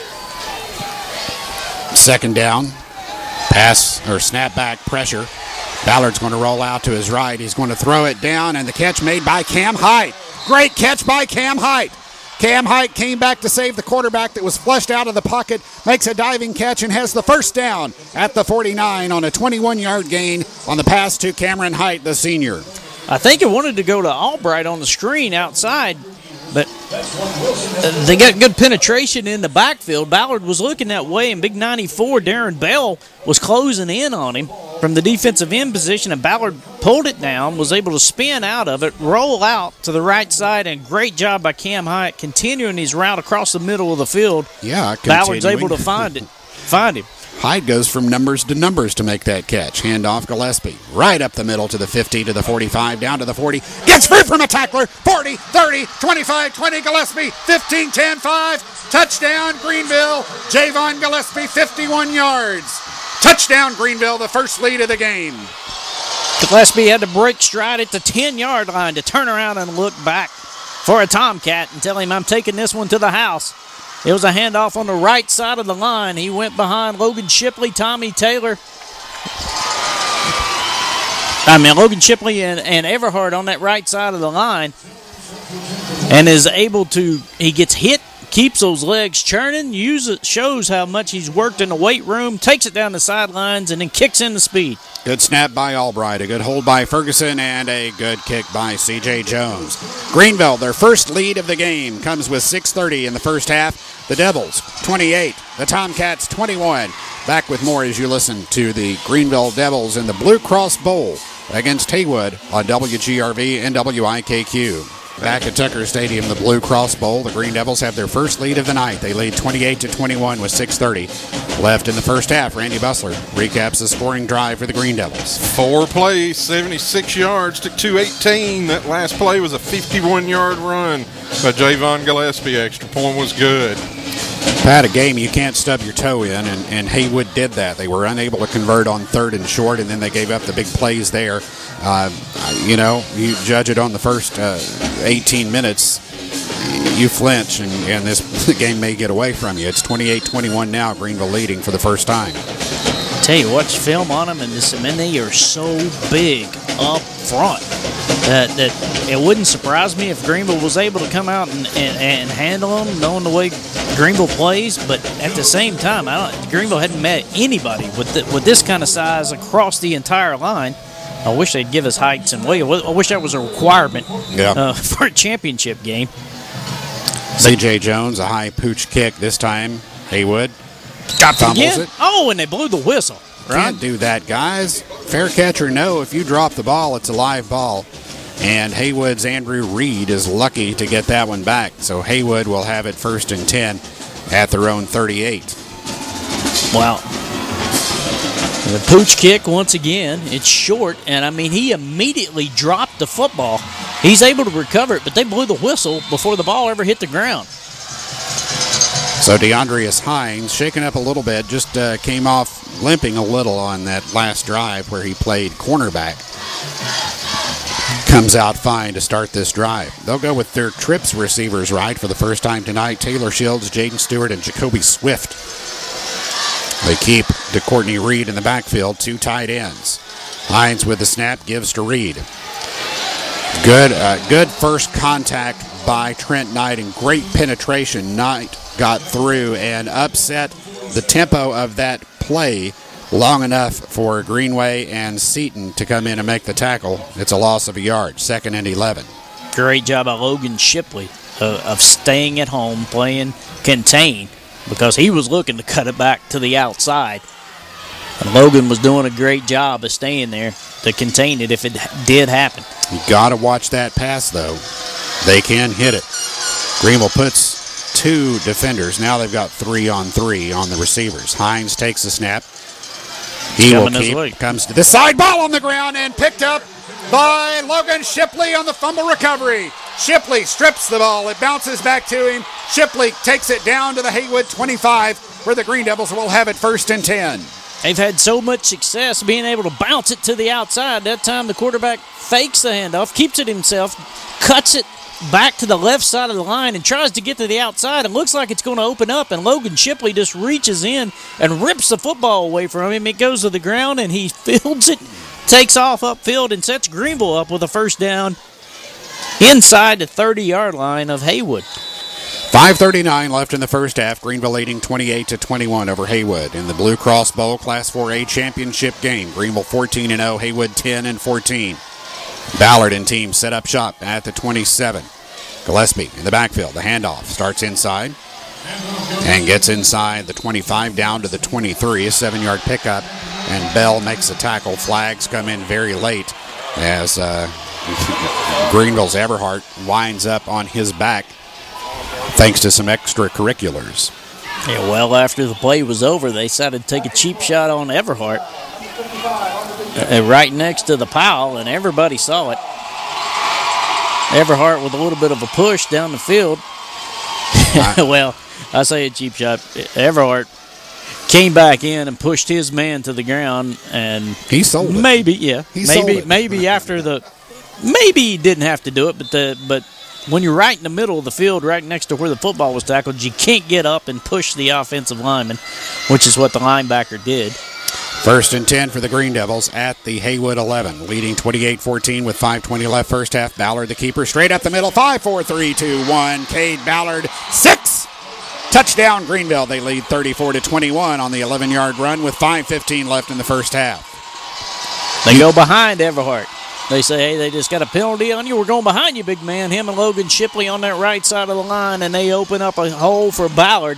Second down. Pass or snap back pressure. Ballard's going to roll out to his right. He's going to throw it down, and the catch made by Cam Hyde. Great catch by Cam Hyde. Cam Hyde came back to save the quarterback that was flushed out of the pocket, makes a diving catch, and has the first down at the forty-nine on a twenty-one-yard gain on the pass to Cameron Hyde, the senior. I think it wanted to go to Albright on the screen outside, but they got good penetration in the backfield. Ballard was looking that way, and big ninety-four, Darren Bell, was closing in on him from the defensive end position, and Ballard pulled it down, was able to spin out of it, roll out to the right side, and great job by Cam Hyatt continuing his route across the middle of the field. Yeah, Ballard's able to find it, find him. Hyde goes from numbers to numbers to make that catch. Handoff Gillespie. Right up the middle to the fifty, to the forty-five, down to the forty. Gets free from a tackler. forty, thirty, twenty-five, twenty. Gillespie. fifteen, ten, five. Touchdown, Greenville. Javon Gillespie, fifty-one yards. Touchdown, Greenville, the first lead of the game. Gillespie had to break stride at the ten-yard line to turn around and look back for a Tomcat and tell him, I'm taking this one to the house. It was a handoff on the right side of the line. He went behind Logan Shipley, Tommy Taylor. I mean, Logan Shipley and, and Everhart on that right side of the line. And is able to, he gets hit, keeps those legs churning, uses, shows how much he's worked in the weight room, takes it down the sidelines, and then kicks in the speed. Good snap by Albright, a good hold by Ferguson, and a good kick by C J Jones. Greenville, their first lead of the game, comes with six thirty in the first half. The Devils, twenty-eight. The Tomcats, twenty-one. Back with more as you listen to the Greenville Devils in the Blue Cross Bowl against Haywood on W G R V and W I K Q. Back at Tucker Stadium, the Blue Cross Bowl, the Green Devils have their first lead of the night. They lead twenty-eight to twenty-one with six thirty left in the first half. Randy Bussler recaps the scoring drive for the Green Devils. Four plays, seventy-six yards to two eighteen. That last play was a fifty-one-yard run by Javon Gillespie. Extra point was good. Pat, a game you can't stub your toe in, and, and Haywood did that. They were unable to convert on third and short, and then they gave up the big plays there. Uh, you know, you judge it on the first uh, eighteen minutes, you flinch, and, and this the game may get away from you. It's twenty-eight twenty-one now, Greenville leading for the first time. Tell you, watch film on them, and this, I mean, they are so big up front that, that it wouldn't surprise me if Greenville was able to come out and, and, and handle them, knowing the way Greenville plays. But at the same time, I don't, Greenville hadn't met anybody with the, with this kind of size across the entire line. I wish they'd give us heights and weight. I wish that was a requirement yeah. uh, for a championship game. C J Jones, a high pooch kick this time. Haywood got fumbles again? it. Oh, and they blew the whistle. Right? Can't do that, guys. Fair catch or no, if you drop the ball, it's a live ball. And Haywood's Andrew Reed is lucky to get that one back. So Haywood will have it first and ten at their own thirty-eight. Wow. The pooch kick once again. It's short, and I mean, he immediately dropped the football. He's able to recover it, but they blew the whistle before the ball ever hit the ground. So DeAndreas Hines, shaken up a little bit, just uh, came off limping a little on that last drive where he played cornerback. Comes out fine to start this drive. They'll go with their trips receivers right for the first time tonight. Taylor Shields, Jaden Stewart, and Jacoby Swift. They keep to Courtney Reed in the backfield, two tight ends. Hines with the snap, gives to Reed. Good, uh, good first contact by Trent Knight and great penetration. Knight got through and upset the tempo of that play long enough for Greenway and Seaton to come in and make the tackle. It's a loss of a yard, second and eleven. Great job by Logan Shipley uh, of staying at home, playing contain, because he was looking to cut it back to the outside. And Logan was doing a great job of staying there to contain it if it did happen. You got to watch that pass, though. They can hit it. Greenville puts two defenders. Now they've got three on three on the receivers. Hines takes the snap. He will keep, comes to the side, ball on the ground and picked up by Logan Shipley on the fumble recovery. Shipley strips the ball. It bounces back to him. Shipley takes it down to the Haywood twenty-five, where the Green Devils will have it first and ten. They've had so much success being able to bounce it to the outside. That time the quarterback fakes the handoff, keeps it himself, cuts it back to the left side of the line and tries to get to the outside. It looks like it's going to open up, and Logan Shipley just reaches in and rips the football away from him. It goes to the ground, and he fields it, takes off upfield, and sets Greenville up with a first down inside the thirty-yard line of Haywood. five thirty-nine left in the first half. Greenville leading twenty-eight to twenty-one over Haywood in the Blue Cross Bowl Class four A championship game. Greenville fourteen and oh, Haywood ten and fourteen. Ballard and team set up shop at the twenty-seven. Gillespie in the backfield. The handoff starts inside and gets inside the twenty-five down to the twenty-three. A seven-yard pickup, and Bell makes a tackle. Flags come in very late as uh, Greenville's Everhart winds up on his back thanks to some extracurriculars. Yeah, well, after the play was over, they decided to take a cheap shot on Everhart. Uh, right next to the pile, and everybody saw it. Everhart with a little bit of a push down the field. Well, I say a cheap shot. Everhart came back in and pushed his man to the ground, and he sold it. Maybe, yeah, he maybe, sold it. maybe after the, maybe he didn't have to do it, but the but when you're right in the middle of the field, right next to where the football was tackled, you can't get up and push the offensive lineman, which is what the linebacker did. First and ten for the Green Devils at the Haywood eleven, leading twenty-eight fourteen with five twenty left first half. Ballard, the keeper, straight up the middle, five, four, three, two, one. Cade Ballard, six. Touchdown Greenville. They lead thirty-four to twenty-one on the eleven-yard run with five fifteen left in the first half. They go behind Everhart. They say, hey, they just got a penalty on you. We're going behind you, big man. Him and Logan Shipley on that right side of the line, and they open up a hole for Ballard.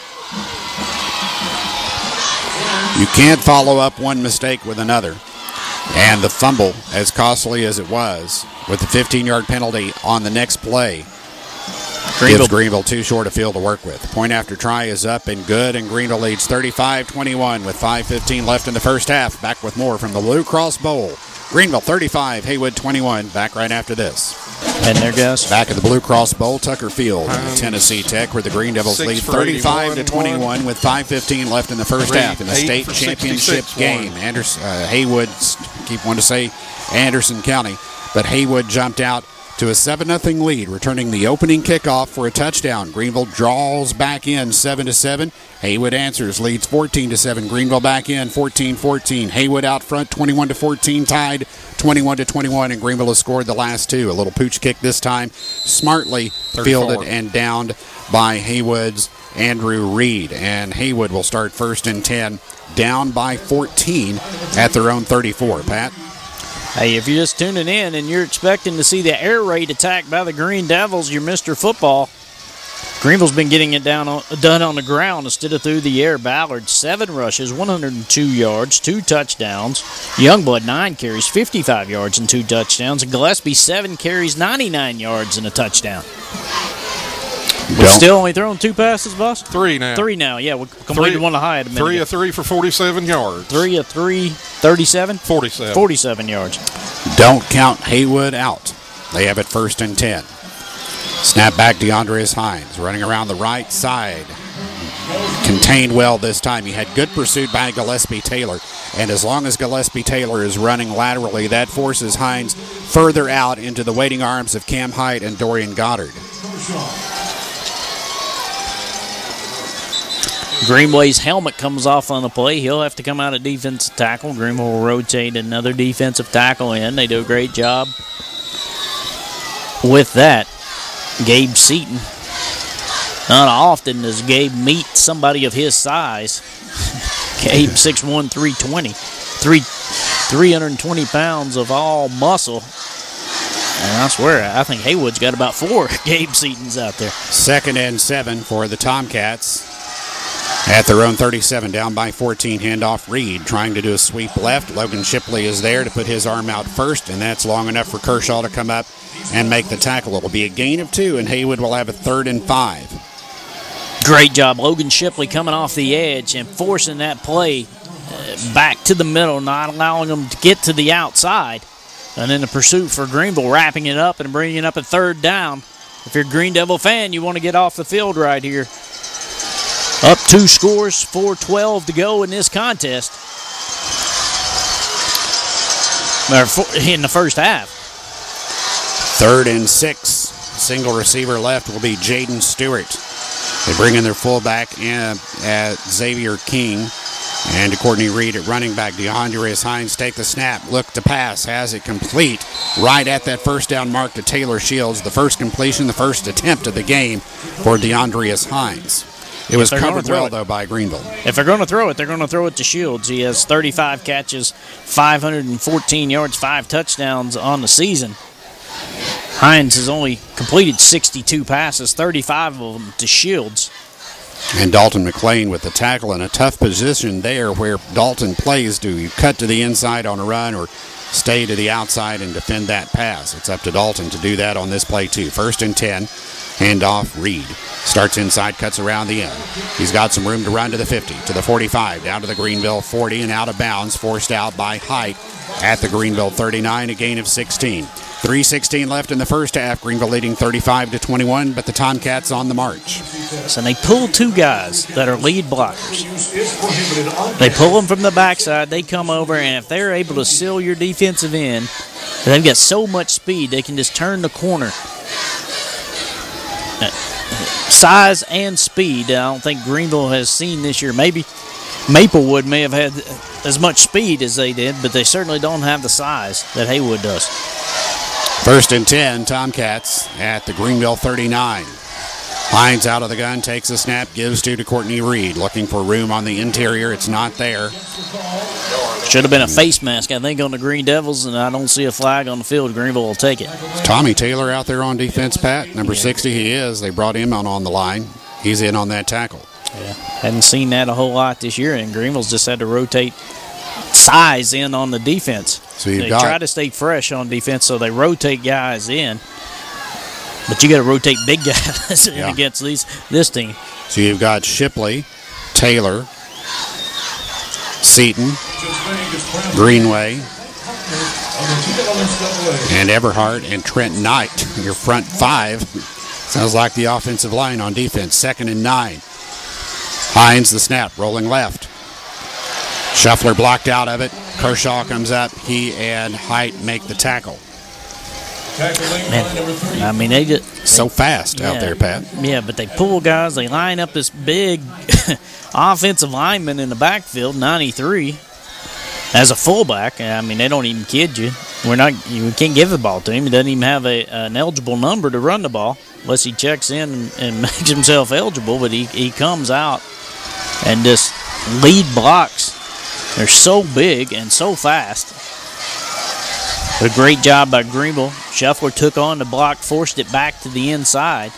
You can't follow up one mistake with another. And the fumble, as costly as it was, with the fifteen-yard penalty on the next play, Greenville. gives Greenville too short a field to work with. Point after try is up and good, and Greenville leads thirty-five twenty-one with five fifteen left in the first half. Back with more from the Blue Cross Bowl. Greenville thirty-five, Haywood twenty-one. Back right after this. And there goes. Back at the Blue Cross Bowl, Tucker Field, um, Tennessee Tech, where the Green Devils lead thirty-five to twenty-one with five fifteen left in the first half in the state championship game. Anderson, uh, Haywood, keep wanting to say Anderson County, but Haywood jumped out to a seven nothing lead, returning the opening kickoff for a touchdown. Greenville draws back in seven to seven. Haywood answers, leads fourteen to seven. Greenville back in fourteen fourteen. Haywood out front twenty-one to fourteen, tied twenty-one to twenty-one, and Greenville has scored the last two. A little pooch kick this time, smartly fielded and downed by Haywood's Andrew Reed. And Haywood will start first and ten, down by fourteen at their own thirty-four. Pat? Hey, if you're just tuning in and you're expecting to see the air raid attack by the Green Devils, you're Mister Football. Greenville's been getting it down on, done on the ground instead of through the air. Ballard, seven rushes, one hundred two yards, two touchdowns. Youngblood, nine carries, fifty-five yards and two touchdowns. And Gillespie, seven carries, ninety-nine yards and a touchdown. We're still only throwing two passes, boss? Three now. Three now, yeah. We completed three, one of the high at a minute Three ago. of three for forty-seven yards. Three of three, thirty-seven? forty-seven. forty-seven yards. Don't count Haywood out. They have it first and ten. Snap back, DeAndreas Hines running around the right side. contained well this time. You had good pursuit by Gillespie Taylor, and as long as Gillespie Taylor is running laterally, that forces Hines further out into the waiting arms of Cam Height and Dorian Goddard. Greenway's helmet comes off on the play. He'll have to come out of defensive tackle. Greenville will rotate another defensive tackle in. They do a great job with that. Gabe Seaton. Not often does Gabe meet somebody of his size. Gabe, six one, three twenty. Three, three hundred twenty pounds of all muscle. And I swear, I think Haywood's got about four Gabe Seatons out there. Second and seven for the Tomcats. At their own thirty-seven, down by fourteen, handoff Reed, trying to do a sweep left. Logan Shipley is there to put his arm out first, and that's long enough for Kershaw to come up and make the tackle. It'll be a gain of two, and Haywood will have a third and five. Great job. Logan Shipley coming off the edge and forcing that play uh, back to the middle, not allowing them to get to the outside. And then the pursuit for Greenville, wrapping it up and bringing it up a third down. If you're a Green Devil fan, you want to get off the field right here. Up two scores, four twelve to go in this contest. Or in the first half. Third and six. Single receiver left will be Jaden Stewart. They bring in their fullback in at Xavier King. And to Courtney Reed at running back. DeAndreas Hines take the snap. Look to pass. Has it complete. Right at that first down mark to Taylor Shields. The first completion, the first attempt of the game for DeAndreas Hines. It was covered well, though, by Greenville. If they're going to throw it, they're going to throw it to Shields. He has thirty-five catches, five hundred fourteen yards, five touchdowns on the season. Hines has only completed sixty-two passes, thirty-five of them to Shields. And Dalton McLean with the tackle in a tough position there where Dalton plays. Do you cut to the inside on a run or stay to the outside and defend that pass? It's up to Dalton to do that on this play, too. First and ten. Handoff Reed. Starts inside, cuts around the end. He's got some room to run to the fifty, to the forty-five, down to the Greenville forty, and out of bounds, forced out by Height at the Greenville thirty-nine, a gain of sixteen. three sixteen left in the first half. Greenville leading thirty-five to twenty-one, but the Tomcats on the march. So they pull two guys that are lead blockers. They pull them from the backside. They come over, and if they're able to seal your defensive end, they've got so much speed, they can just turn the corner. Size and speed, I don't think Greenville has seen this year. Maybe Maplewood may have had as much speed as they did, but they certainly don't have the size that Haywood does. First and ten, Tomcats at the Greenville thirty-nine. Hines out of the gun, takes a snap, gives to to Courtney Reed. Looking for room on the interior. It's not there. Should have been a face mask, I think, on the Green Devils, and I don't see a flag on the field. Greenville will take it. Is Tommy Taylor out there on defense, Pat? Number yeah. sixty, he is. They brought him on on the line. He's in on that tackle. Yeah, hadn't seen that a whole lot this year, and Greenville's just had to rotate size in on the defense. So you've they got, try to stay fresh on defense, so they rotate guys in. But you got to rotate big guys in yeah. against these this team. So you've got Shipley, Taylor, Seaton, Greenway, and Everhart and Trent Knight. Your front five. Sounds like the offensive line on defense. Second and nine. Hines the snap, rolling left. Shuffler blocked out of it. Kershaw comes up. He and Height make the tackle. Man, I mean, they get so fast yeah, out there, Pat. Yeah, but they pull guys. They line up this big offensive lineman in the backfield, ninety-three, as a fullback. I mean, they don't even kid you. We're not. You can't give the ball to him. He doesn't even have a, an eligible number to run the ball unless he checks in and, and makes himself eligible. But he he comes out and just lead blocks. They're so big and so fast. But a great job by Greenville. Shuffler took on the block, forced it back to the inside.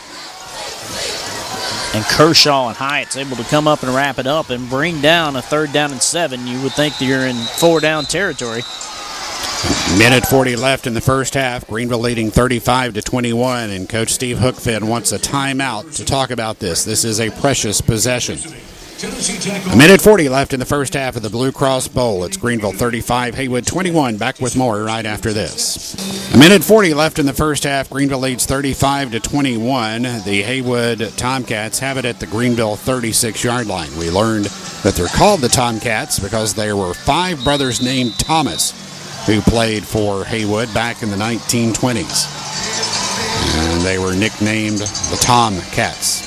And Kershaw and Hyatt's able to come up and wrap it up and bring down a third down and seven. You would think that you're in four down territory. Minute forty left in the first half. Greenville leading thirty-five to twenty-one, and Coach Steve Hookfin wants a timeout to talk about this. This is a precious possession. Tennessee Tech. A minute forty left in the first half of the Blue Cross Bowl. It's Greenville thirty-five, Haywood twenty-one. Back with more right after this. A minute forty left in the first half. Greenville leads thirty-five to twenty-one. The Haywood Tomcats have it at the Greenville thirty-six yard line. We learned that they're called the Tomcats because there were five brothers named Thomas who played for Haywood back in the nineteen twenties. And they were nicknamed the Tomcats.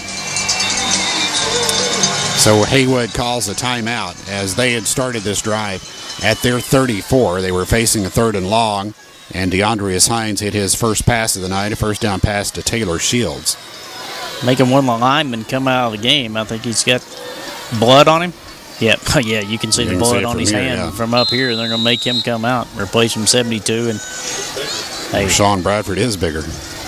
So Haywood calls a timeout as they had started this drive at their thirty-four. They were facing a third and long, and DeAndreas Hines hit his first pass of the night, a first down pass to Taylor Shields. Making one of the linemen come out of the game. I think he's got blood on him. Yeah, yeah, you can see You the can blood see it on from his here, hand yeah. from up here. They're going to make him come out, replace him seventy-two. And hey, Sean Bradford is bigger.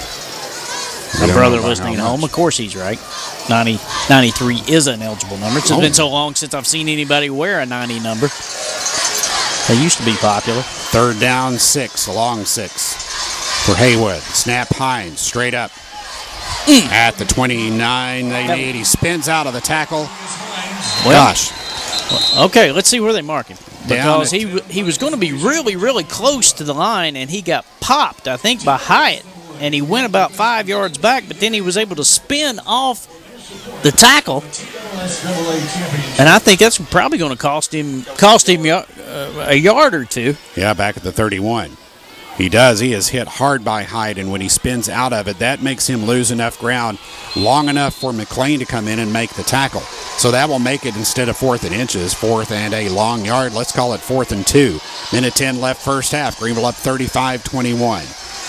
my don't brother know by listening at how home, much. of course he's right. ninety, ninety-three is an eligible number. It's Oh. been so long since I've seen anybody wear a ninety number. They used to be popular. Third down, six, a long six for Haywood. Snap Hines straight up at the twenty-nine. They need. He spins out of the tackle. Well, Gosh, okay, let's see where they mark him. Down Because at- he he was going to be really, really close to the line, and he got popped, I think, by Hyatt. And he went about five yards back, but then he was able to spin off the tackle. And I think that's probably going to cost him cost him uh, a yard or two. yeah, back at the thirty-one. He does. He is hit hard by Hyde, and when he spins out of it, that makes him lose enough ground long enough for McLean to come in and make the tackle. So that will make it, instead of fourth and inches, fourth and a long yard. Let's call it fourth and two. Minute ten left first half. Greenville up thirty-five twenty-one.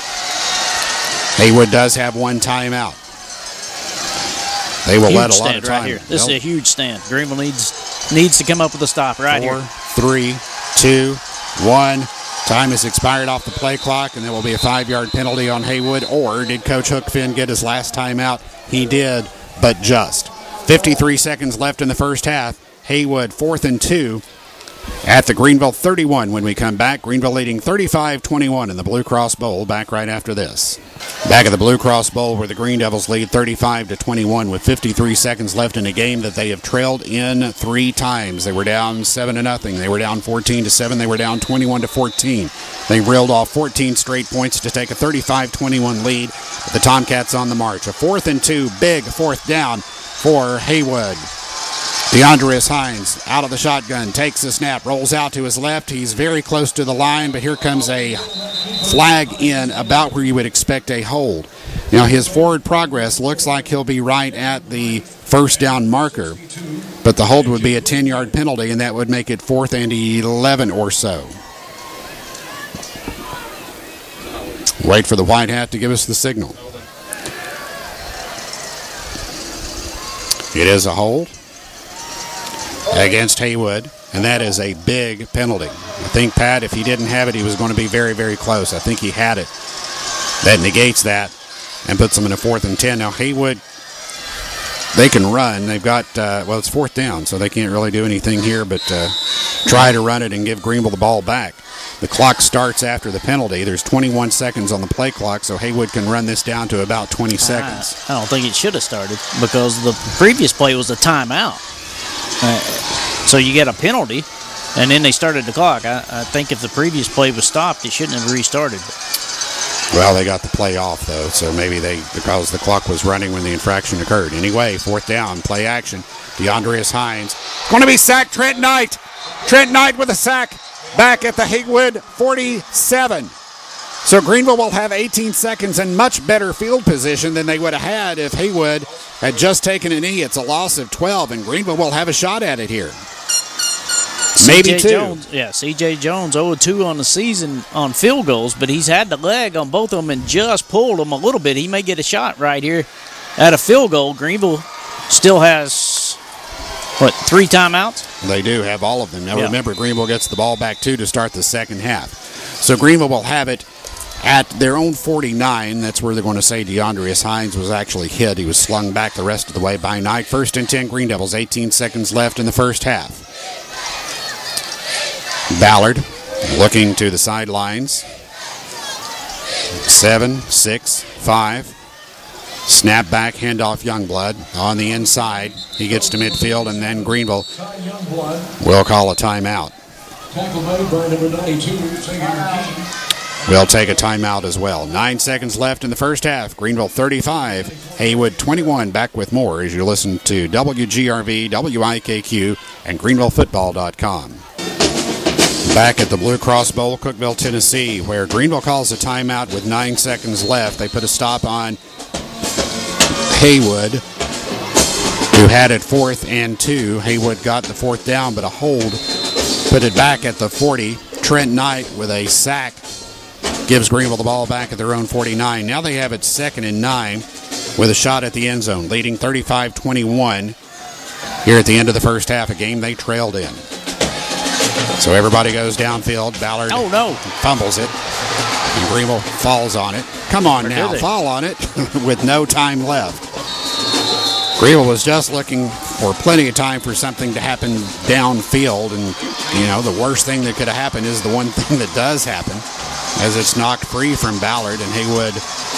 Haywood does have one timeout. They will Huge let a lot stand of time. right here. This They'll- is a huge stand. Greenville needs needs to come up with a stop right Four, here. three, two, one. Time has expired off the play clock, and there will be a five-yard penalty on Haywood. Or did Coach Hookfin get his last timeout? He did, but just. fifty-three seconds left in the first half. Haywood fourth and two at the Greenville thirty-one. When we come back, Greenville leading thirty-five twenty-one in the Blue Cross Bowl. Back right after this. Back at the Blue Cross Bowl, where the Green Devils lead thirty-five to twenty-one with fifty-three seconds left in a game that they have trailed in three times. They were down seven to nothing. They were down fourteen to seven. They were down twenty-one to fourteen. They reeled off fourteen straight points to take a thirty-five twenty-one lead. The Tomcats on the march. A fourth and two, big fourth down for Haywood. DeAndreas Hines out of the shotgun, takes the snap, rolls out to his left. He's very close to the line, but here comes a flag in about where you would expect a hold. Now, his forward progress looks like he'll be right at the first down marker, but the hold would be a ten-yard penalty, and that would make it fourth and eleven or so. Wait for the white hat to give us the signal. It is a hold against Haywood, and that is a big penalty. I think, Pat, if he didn't have it, he was going to be very, very close. I think he had it. That negates that and puts them in a fourth and ten. Now, Haywood, they can run. They've got, uh, well, it's fourth down, so they can't really do anything here but uh, try to run it and give Greenville the ball back. The clock starts after the penalty. There's twenty-one seconds on the play clock, so Haywood can run this down to about twenty seconds. I don't think it should have started because the previous play was a timeout. Uh, so you get a penalty, and then they started the clock. I, I think if the previous play was stopped, it shouldn't have restarted. Well, they got the play off, though, so maybe they, because the clock was running when the infraction occurred. Anyway, fourth down, play action. DeAndreas Hines going to be sacked. Trent Knight. Trent Knight with a sack back at the Haywood forty-seven. So Greenville will have eighteen seconds and much better field position than they would have had if Haywood had just taken a knee. It's a loss of twelve, and Greenville will have a shot at it here. Maybe C J two. Jones, yeah, C J Jones oh two on the season on field goals, but he's had the leg on both of them and just pulled them a little bit. He may get a shot right here at a field goal. Greenville still has, what, three timeouts? They do have all of them. Now Yeah. remember, Greenville gets the ball back, too, to start the second half. So Greenville will have it at their own forty-nine. That's where they're going to say DeAndreas Hines was actually hit. He was slung back the rest of the way by Knight. First and ten, Green Devils. eighteen seconds left in the first half. Ballard looking to the sidelines. Seven, six, five, Snap back, handoff Youngblood on the inside. He gets to midfield, and then Greenville will call a timeout. Tackle made by number ninety-two, Xavier King. We'll take a timeout as well. Nine seconds left in the first half. Greenville thirty-five, Haywood twenty-one. Back with more as you listen to W G R V, W I K Q, and Greenville Football dot com. Back at the Blue Cross Bowl, Cookeville, Tennessee, where Greenville calls a timeout with nine seconds left. They put a stop on Haywood, who had it fourth and two. Haywood got the fourth down, but a hold put it back at the forty. Trent Knight with a sack gives Greenville the ball back at their own forty-nine. Now they have it second and nine with a shot at the end zone, leading thirty-five twenty-one here at the end of the first half, a game they trailed in. So everybody goes downfield. Ballard Oh, no. fumbles it, and Greenville falls on it. Come on Or now, did they? fall on it with no time left. Greenville was just looking for plenty of time for something to happen downfield, and, you know, the worst thing that could have happened is the one thing that does happen, as it's knocked free from Ballard, and Haywood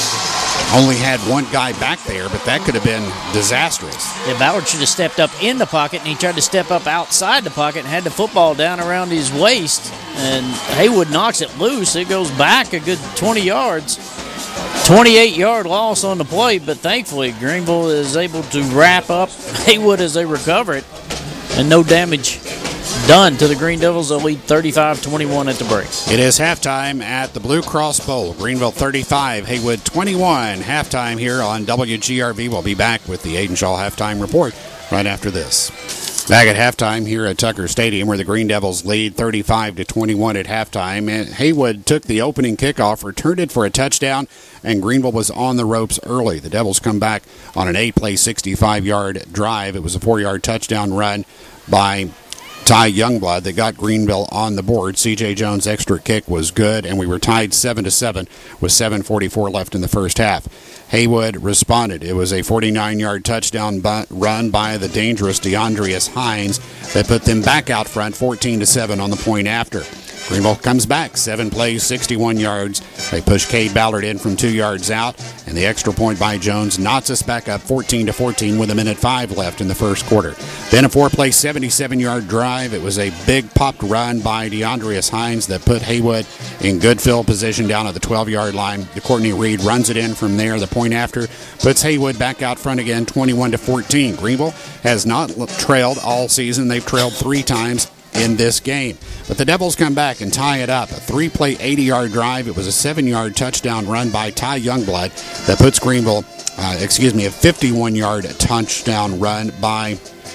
only had one guy back there, but that could have been disastrous. Yeah, Ballard should have stepped up in the pocket, and he tried to step up outside the pocket and had the football down around his waist. And Haywood knocks it loose. It goes back a good twenty yards. twenty-eight yard loss on the play, but thankfully Greenville is able to wrap up Haywood as they recover it. And no damage done to the Green Devils. They'll lead thirty-five twenty-one at the break. It is halftime at the Blue Cross Bowl. Greenville thirty-five, Haywood twenty-one. Halftime here on W G R V. We'll be back with the Aiden Shaw halftime report right after this. Back at halftime here at Tucker Stadium, where the Green Devils lead thirty-five to twenty-one at halftime. And Haywood took the opening kickoff, returned it for a touchdown, and Greenville was on the ropes early. The Devils come back on an eight-play, sixty-five yard drive. It was a four yard touchdown run by Ty Youngblood that got Greenville on the board. C J Jones' extra kick was good, and we were tied seven to seven with seven forty-four left in the first half. Haywood responded. It was a forty-nine yard touchdown bu- run by the dangerous DeAndreas Hines that put them back out front fourteen to seven on the point after. Greenville comes back, seven plays, sixty-one yards. They push Cade Ballard in from two yards out, and the extra point by Jones knocks us back up fourteen to fourteen with a minute five left in the first quarter. Then a four-play, seventy-seven yard drive. It was a big popped run by DeAndreas Hines that put Haywood in good field position down at the twelve yard line. The Courtney Reed runs it in from there. The point after puts Haywood back out front again, twenty-one to fourteen. Greenville has not trailed all season. They've trailed three times in this game. But the Devils come back and tie it up. A three-play, eighty yard drive. It was a seven yard touchdown run by Ty Youngblood that puts Greenville, uh, excuse me, a fifty-one yard touchdown run by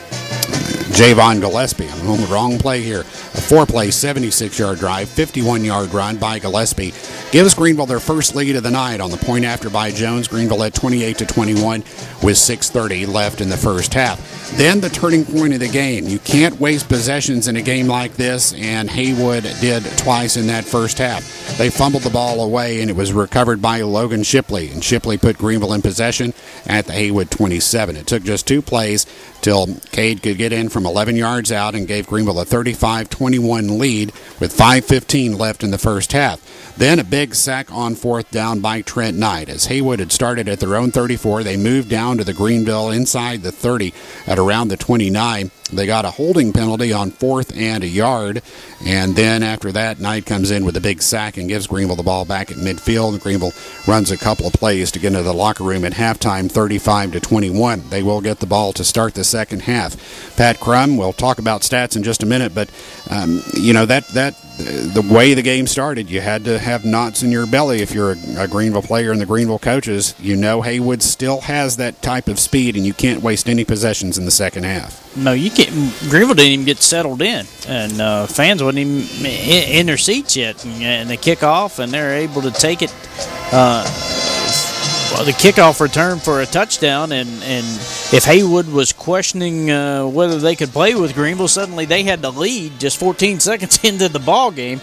Javon Gillespie. I'm on the wrong play here. A four-play, seventy-six yard drive, fifty-one yard run by Gillespie gives Greenville their first lead of the night on the point after by Jones. Greenville at twenty-eight to twenty-one with six thirty left in the first half. Then the turning point of the game. You can't waste possessions in a game like this, and Haywood did twice in that first half. They fumbled the ball away, and it was recovered by Logan Shipley, and Shipley put Greenville in possession at the Haywood twenty-seven. It took just two plays till Cade could get in from eleven yards out and gave Greenville a thirty-five twenty-one lead with five fifteen left in the first half. Then a big sack on fourth down by Trent Knight. As Haywood had started at their own thirty-four, they moved down to the Greenville inside the thirty at around the twenty-nine. They got a holding penalty on fourth and a yard, and then after that, Knight comes in with a big sack and gives Greenville the ball back at midfield. And Greenville runs a couple of plays to get into the locker room at halftime, thirty-five to twenty-one. They will get the ball to start the second half. Pat Crum, we'll talk about stats in just a minute, but um, you know that that the way the game started, you had to have knots in your belly if you're a, a Greenville player and the Greenville coaches. You know Haywood still has that type of speed, and you can't waste any possessions in the second half. No, you can't. Greenville didn't even get settled in, and uh, fans wasn't even in, in their seats yet. And, and they kick off, and they're able to take it. Uh, well, the kickoff return for a touchdown, and, and if Haywood was questioning uh, whether they could play with Greenville, suddenly they had the lead just fourteen seconds into the ball game.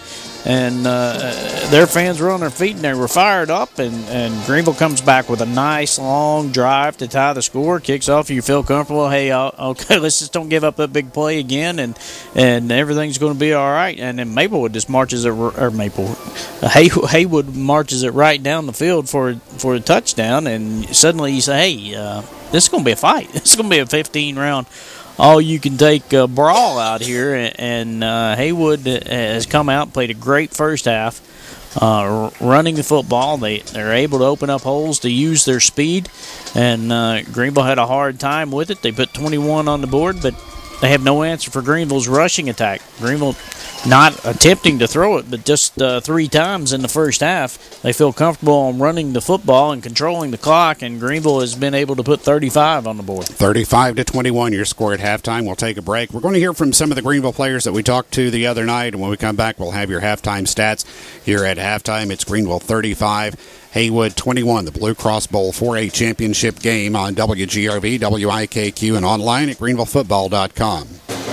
and uh, their fans were on their feet and they were fired up. And, and Greenville comes back with a nice long drive to tie the score. Kicks off. You feel comfortable. Hey, uh, okay, let's just don't give up that big play again, and and everything's going to be all right. And then Maplewood just marches it, or Maple Hay, Haywood marches it right down the field for for a touchdown. And suddenly you say, hey, uh, this is going to be a fight. This is going to be a fifteen round. All you can take uh, brawl out here, and uh, Haywood has come out and played a great first half, uh, running the football. They they're able to open up holes to use their speed, and uh, Greenville had a hard time with it. They put twenty-one on the board, but they have no answer for Greenville's rushing attack. Greenville not attempting to throw it, but just uh, three times in the first half. They feel comfortable on running the football and controlling the clock, and Greenville has been able to put thirty-five on the board. thirty-five to twenty-one, your score at halftime. We'll take a break. We're going to hear from some of the Greenville players that we talked to the other night, and when we come back, we'll have your halftime stats. Here at halftime, it's Greenville thirty-five, Haywood twenty-one, the Blue Cross Bowl four A championship game on W G R V, W I K Q, and online at greenville football dot com.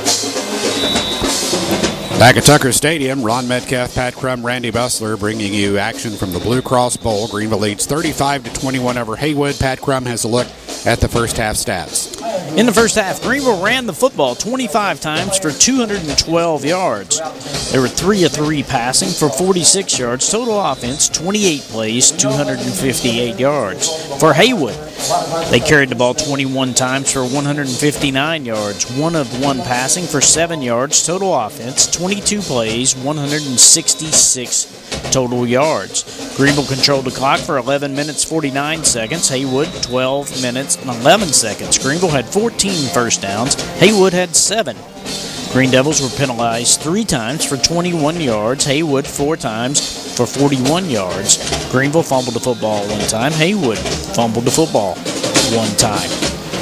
Back at Tucker Stadium, Ron Metcalf, Pat Crum, Randy Bussler bringing you action from the Blue Cross Bowl. Greenville leads thirty-five to twenty-one over Haywood. Pat Crum has a look at the first half stats. In the first half, Greenville ran the football twenty-five times for two hundred twelve yards. They were three of three passing for forty-six yards. Total offense, twenty-eight plays, two hundred fifty-eight yards. For Haywood, they carried the ball twenty-one times for one hundred fifty-nine yards. One of one passing for seven yards. Total offense, twenty-two plays, one hundred sixty-six total yards. Greenville controlled the clock for eleven minutes, forty-nine seconds. Haywood, twelve minutes and eleven seconds. Greenville had fourteen first downs. Haywood had seven. Green Devils were penalized three times for twenty-one yards. Haywood four times for forty-one yards. Greenville fumbled the football one time. Haywood fumbled the football one time.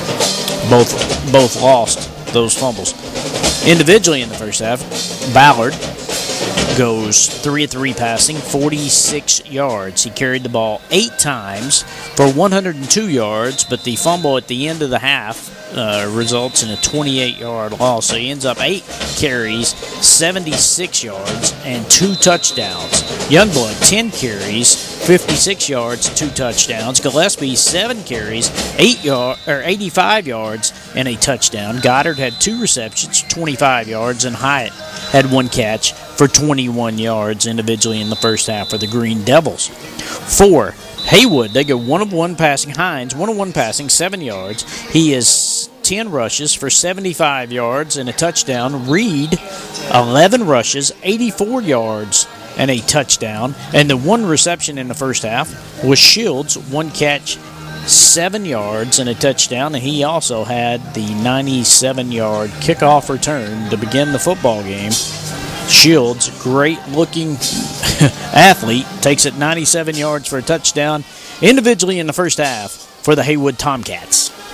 Both both lost those fumbles. Individually in the first half, Ballard goes three of three passing, forty-six yards. He carried the ball eight times for one hundred two yards, but the fumble at the end of the half uh, results in a twenty-eight yard loss. So he ends up eight carries, seventy-six yards, and two touchdowns. Youngblood, ten carries, fifty-six yards, two touchdowns. Gillespie, seven carries, eight yard, or eighty-five yards, and a touchdown. Goddard had two receptions, twenty-five yards, and Hyatt had one catch for twenty-one yards individually in the first half for the Green Devils. For Haywood, they go one of one passing. Hines, one of one passing, seven yards. He is ten rushes for seventy-five yards and a touchdown. Reed, eleven rushes, eighty-four yards and a touchdown. And the one reception in the first half was Shields, one catch, seven yards and a touchdown, and he also had the ninety-seven yard kickoff return to begin the football game. Shields, great-looking athlete, takes it ninety-seven yards for a touchdown individually in the first half for the Haywood Tomcats.